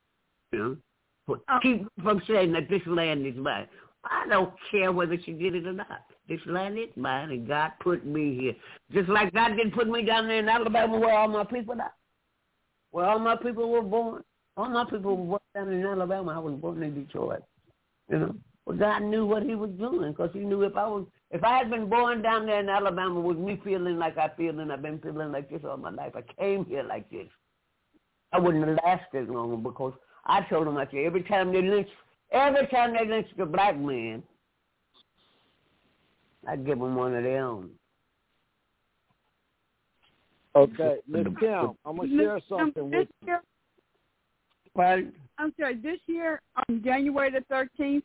Keep me from saying that this land is mine. I don't care whether she did it or not. This land is mine, and God put me here. Just like God didn't put me down there in Alabama where all my people are. Where all my people were born. All my people were born down in Alabama. I was born in Detroit. But God knew what he was doing, because he knew if I had been born down there in Alabama with me feeling like I feel, and I've been feeling like this all my life, I came here like this, I wouldn't have lasted long, because I told them, I said, every time they lynched a black man, I'd give them one of their own. Okay, Ms. Kim, I'm going to share something with you. I'm sorry, this year, on January the 13th,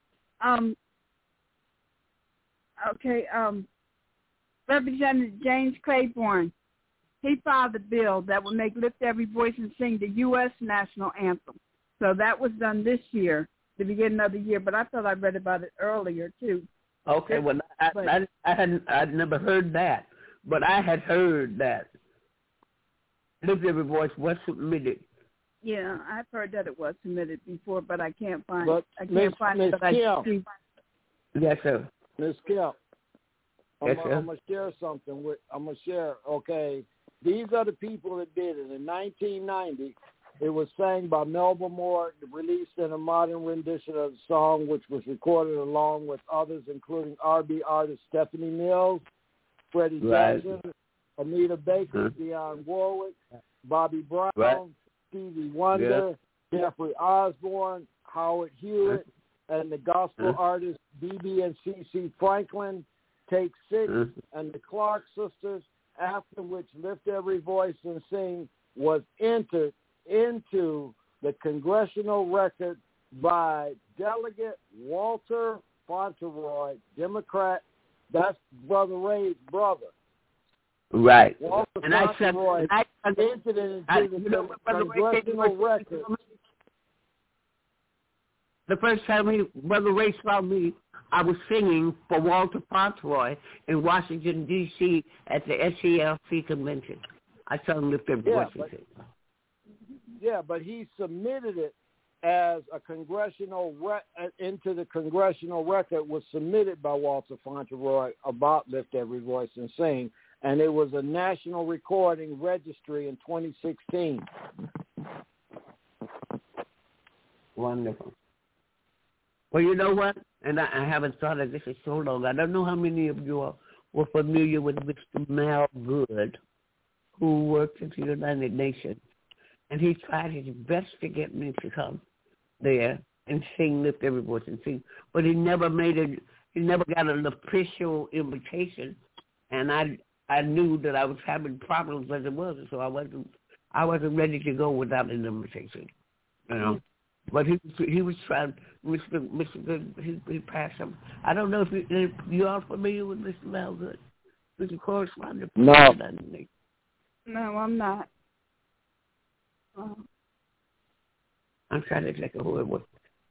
Representative James Claiborne, he filed a bill that would make Lift Every Voice and Sing the U.S. national anthem. So that was done this year, the beginning of the year, but I thought I read about it earlier, too. Okay, well, I'd never heard that, but I had heard that Lift Every Voice was submitted. Yeah, I've heard that it was submitted before, but I can't find it. Ms. Kim. Yes, sir. Ms. Kim. Yes, sir. I'm going to share something. Okay, these are the people that did it. In 1990, it was sang by Melba Moore, released in a modern rendition of the song, which was recorded along with others, including R&B artist Stephanie Mills, Freddie Jackson, Anita Baker, Dionne Warwick, Bobby Brown, Stevie Wonder, Jeffrey Osborne, Howard Hewitt, and the gospel artists B.B. and C.C. Franklin, Take Six, and the Clark Sisters, after which Lift Every Voice and Sing was entered into the congressional record by Delegate Walter Fauntleroy, Democrat. That's Brother Ray's brother. Right. Walter Fauntleroy entered it into the congressional record. The first time Brother Ray saw me, I was singing for Walter Fauntleroy in Washington, D.C. at the SCLC convention. I sang Lift Every Voice and Sing. Yeah, but he submitted it as a into the congressional record, was submitted by Walter Fauntleroy about Lift Every Voice and Sing, and it was a national recording registry in 2016. Wonderful. Well, you know what? And I haven't thought of this in so long. I don't know how many of you were familiar with Mr. Mal Good, who works at the United Nations. And he tried his best to get me to come there and sing Lift Every Voice and Sing. But he never got an official invitation. And I knew that I was having problems as it was, so I wasn't ready to go without an invitation. But he was trying. Mr. Good, he passed him. I don't know if you are familiar with Mr. Mal Good. He's a correspondent. No, I'm not. I'm trying to think of who it was.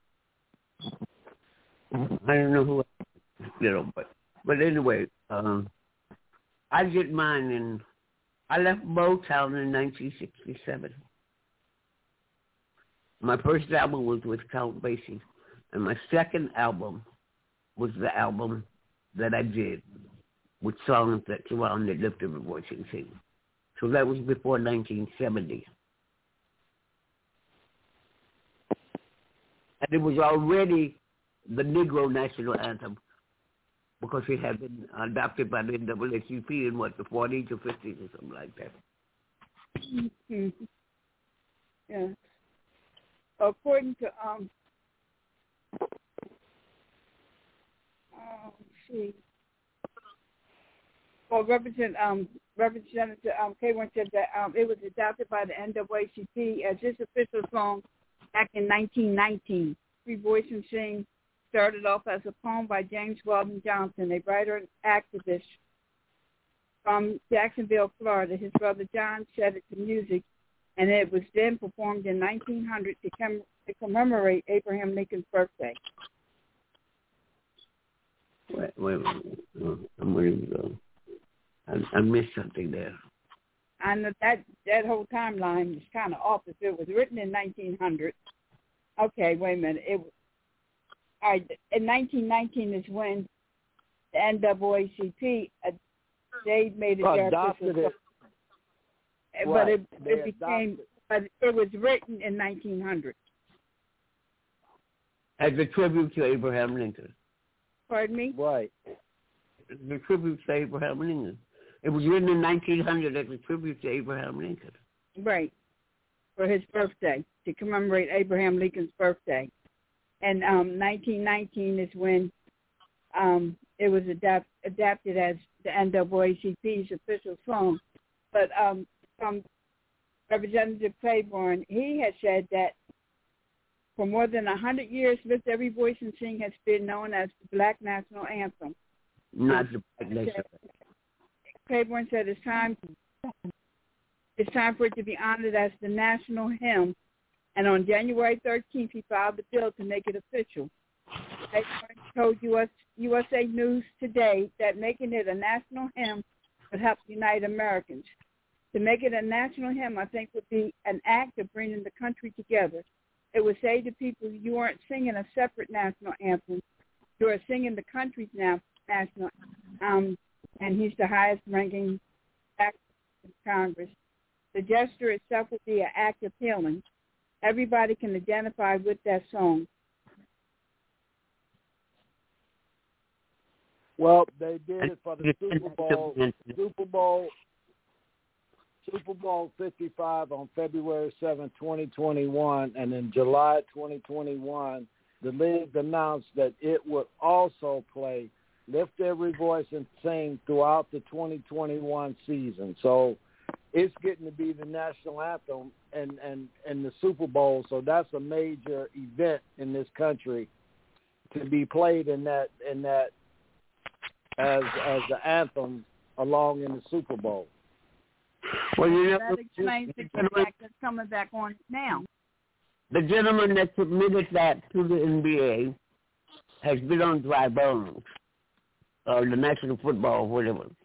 I don't know who, but anyway, I did mine I left Motown in 1967. My first album was with Count Basie, and my second album was the album that I did with songs that surrounded Lift Every Voice and Sing. So that was before 1970. And it was already the Negro national anthem because it had been adopted by the NAACP in the 40s or 50s or something like that. Mm-hmm. Yeah. According to Well, Representative K1 said that it was adopted by the NAACP as its official song back in 1919. Free Voice and Sing started off as a poem by James Weldon Johnson, a writer and activist from Jacksonville, Florida. His brother John set it to music, and it was then performed in 1900 to commemorate Abraham Lincoln's birthday. Wait a minute. I'm ready to go. I missed something there. I know that whole timeline is kind of off. If it was written in 1900, okay, wait a minute. All right, in 1919 is when the NAACP they made it adopted it. But it became. But it was written in 1900 as a tribute to Abraham Lincoln. Pardon me? Right. The tribute to Abraham Lincoln. It was written in 1900 as a tribute to Abraham Lincoln. Right. For his birthday, to commemorate Abraham Lincoln's birthday. And 1919 is when it was adapted as the NAACP's official song. But from Representative Claiborne, he has said that for more than 100 years, Lift Every Voice and Sing has been known as the Black National Anthem. Not the Black National. Claiborne said it's time for it to be honored as the national hymn, and on January 13th, he filed the bill to make it official. Claiborne told USA News Today that making it a national hymn would help unite Americans. To make it a national hymn, I think, would be an act of bringing the country together. It would say to people, you aren't singing a separate national anthem. You are singing the country's national and he's the highest-ranking activist in Congress. The gesture itself will be an act of healing. Everybody can identify with that song. Well, they did it for the Super Bowl 55 on February 7, 2021, and in July 2021, the league announced that it would also play Lift Every Voice and Sing throughout the 2021 season. So it's getting to be the national anthem and the Super Bowl. So that's a major event in this country to be played in that as the anthem along in the Super Bowl. Well, that explains the impact that's coming back on now. The gentleman that submitted that to the NBA has been on dry bones, or the National Football, whatever.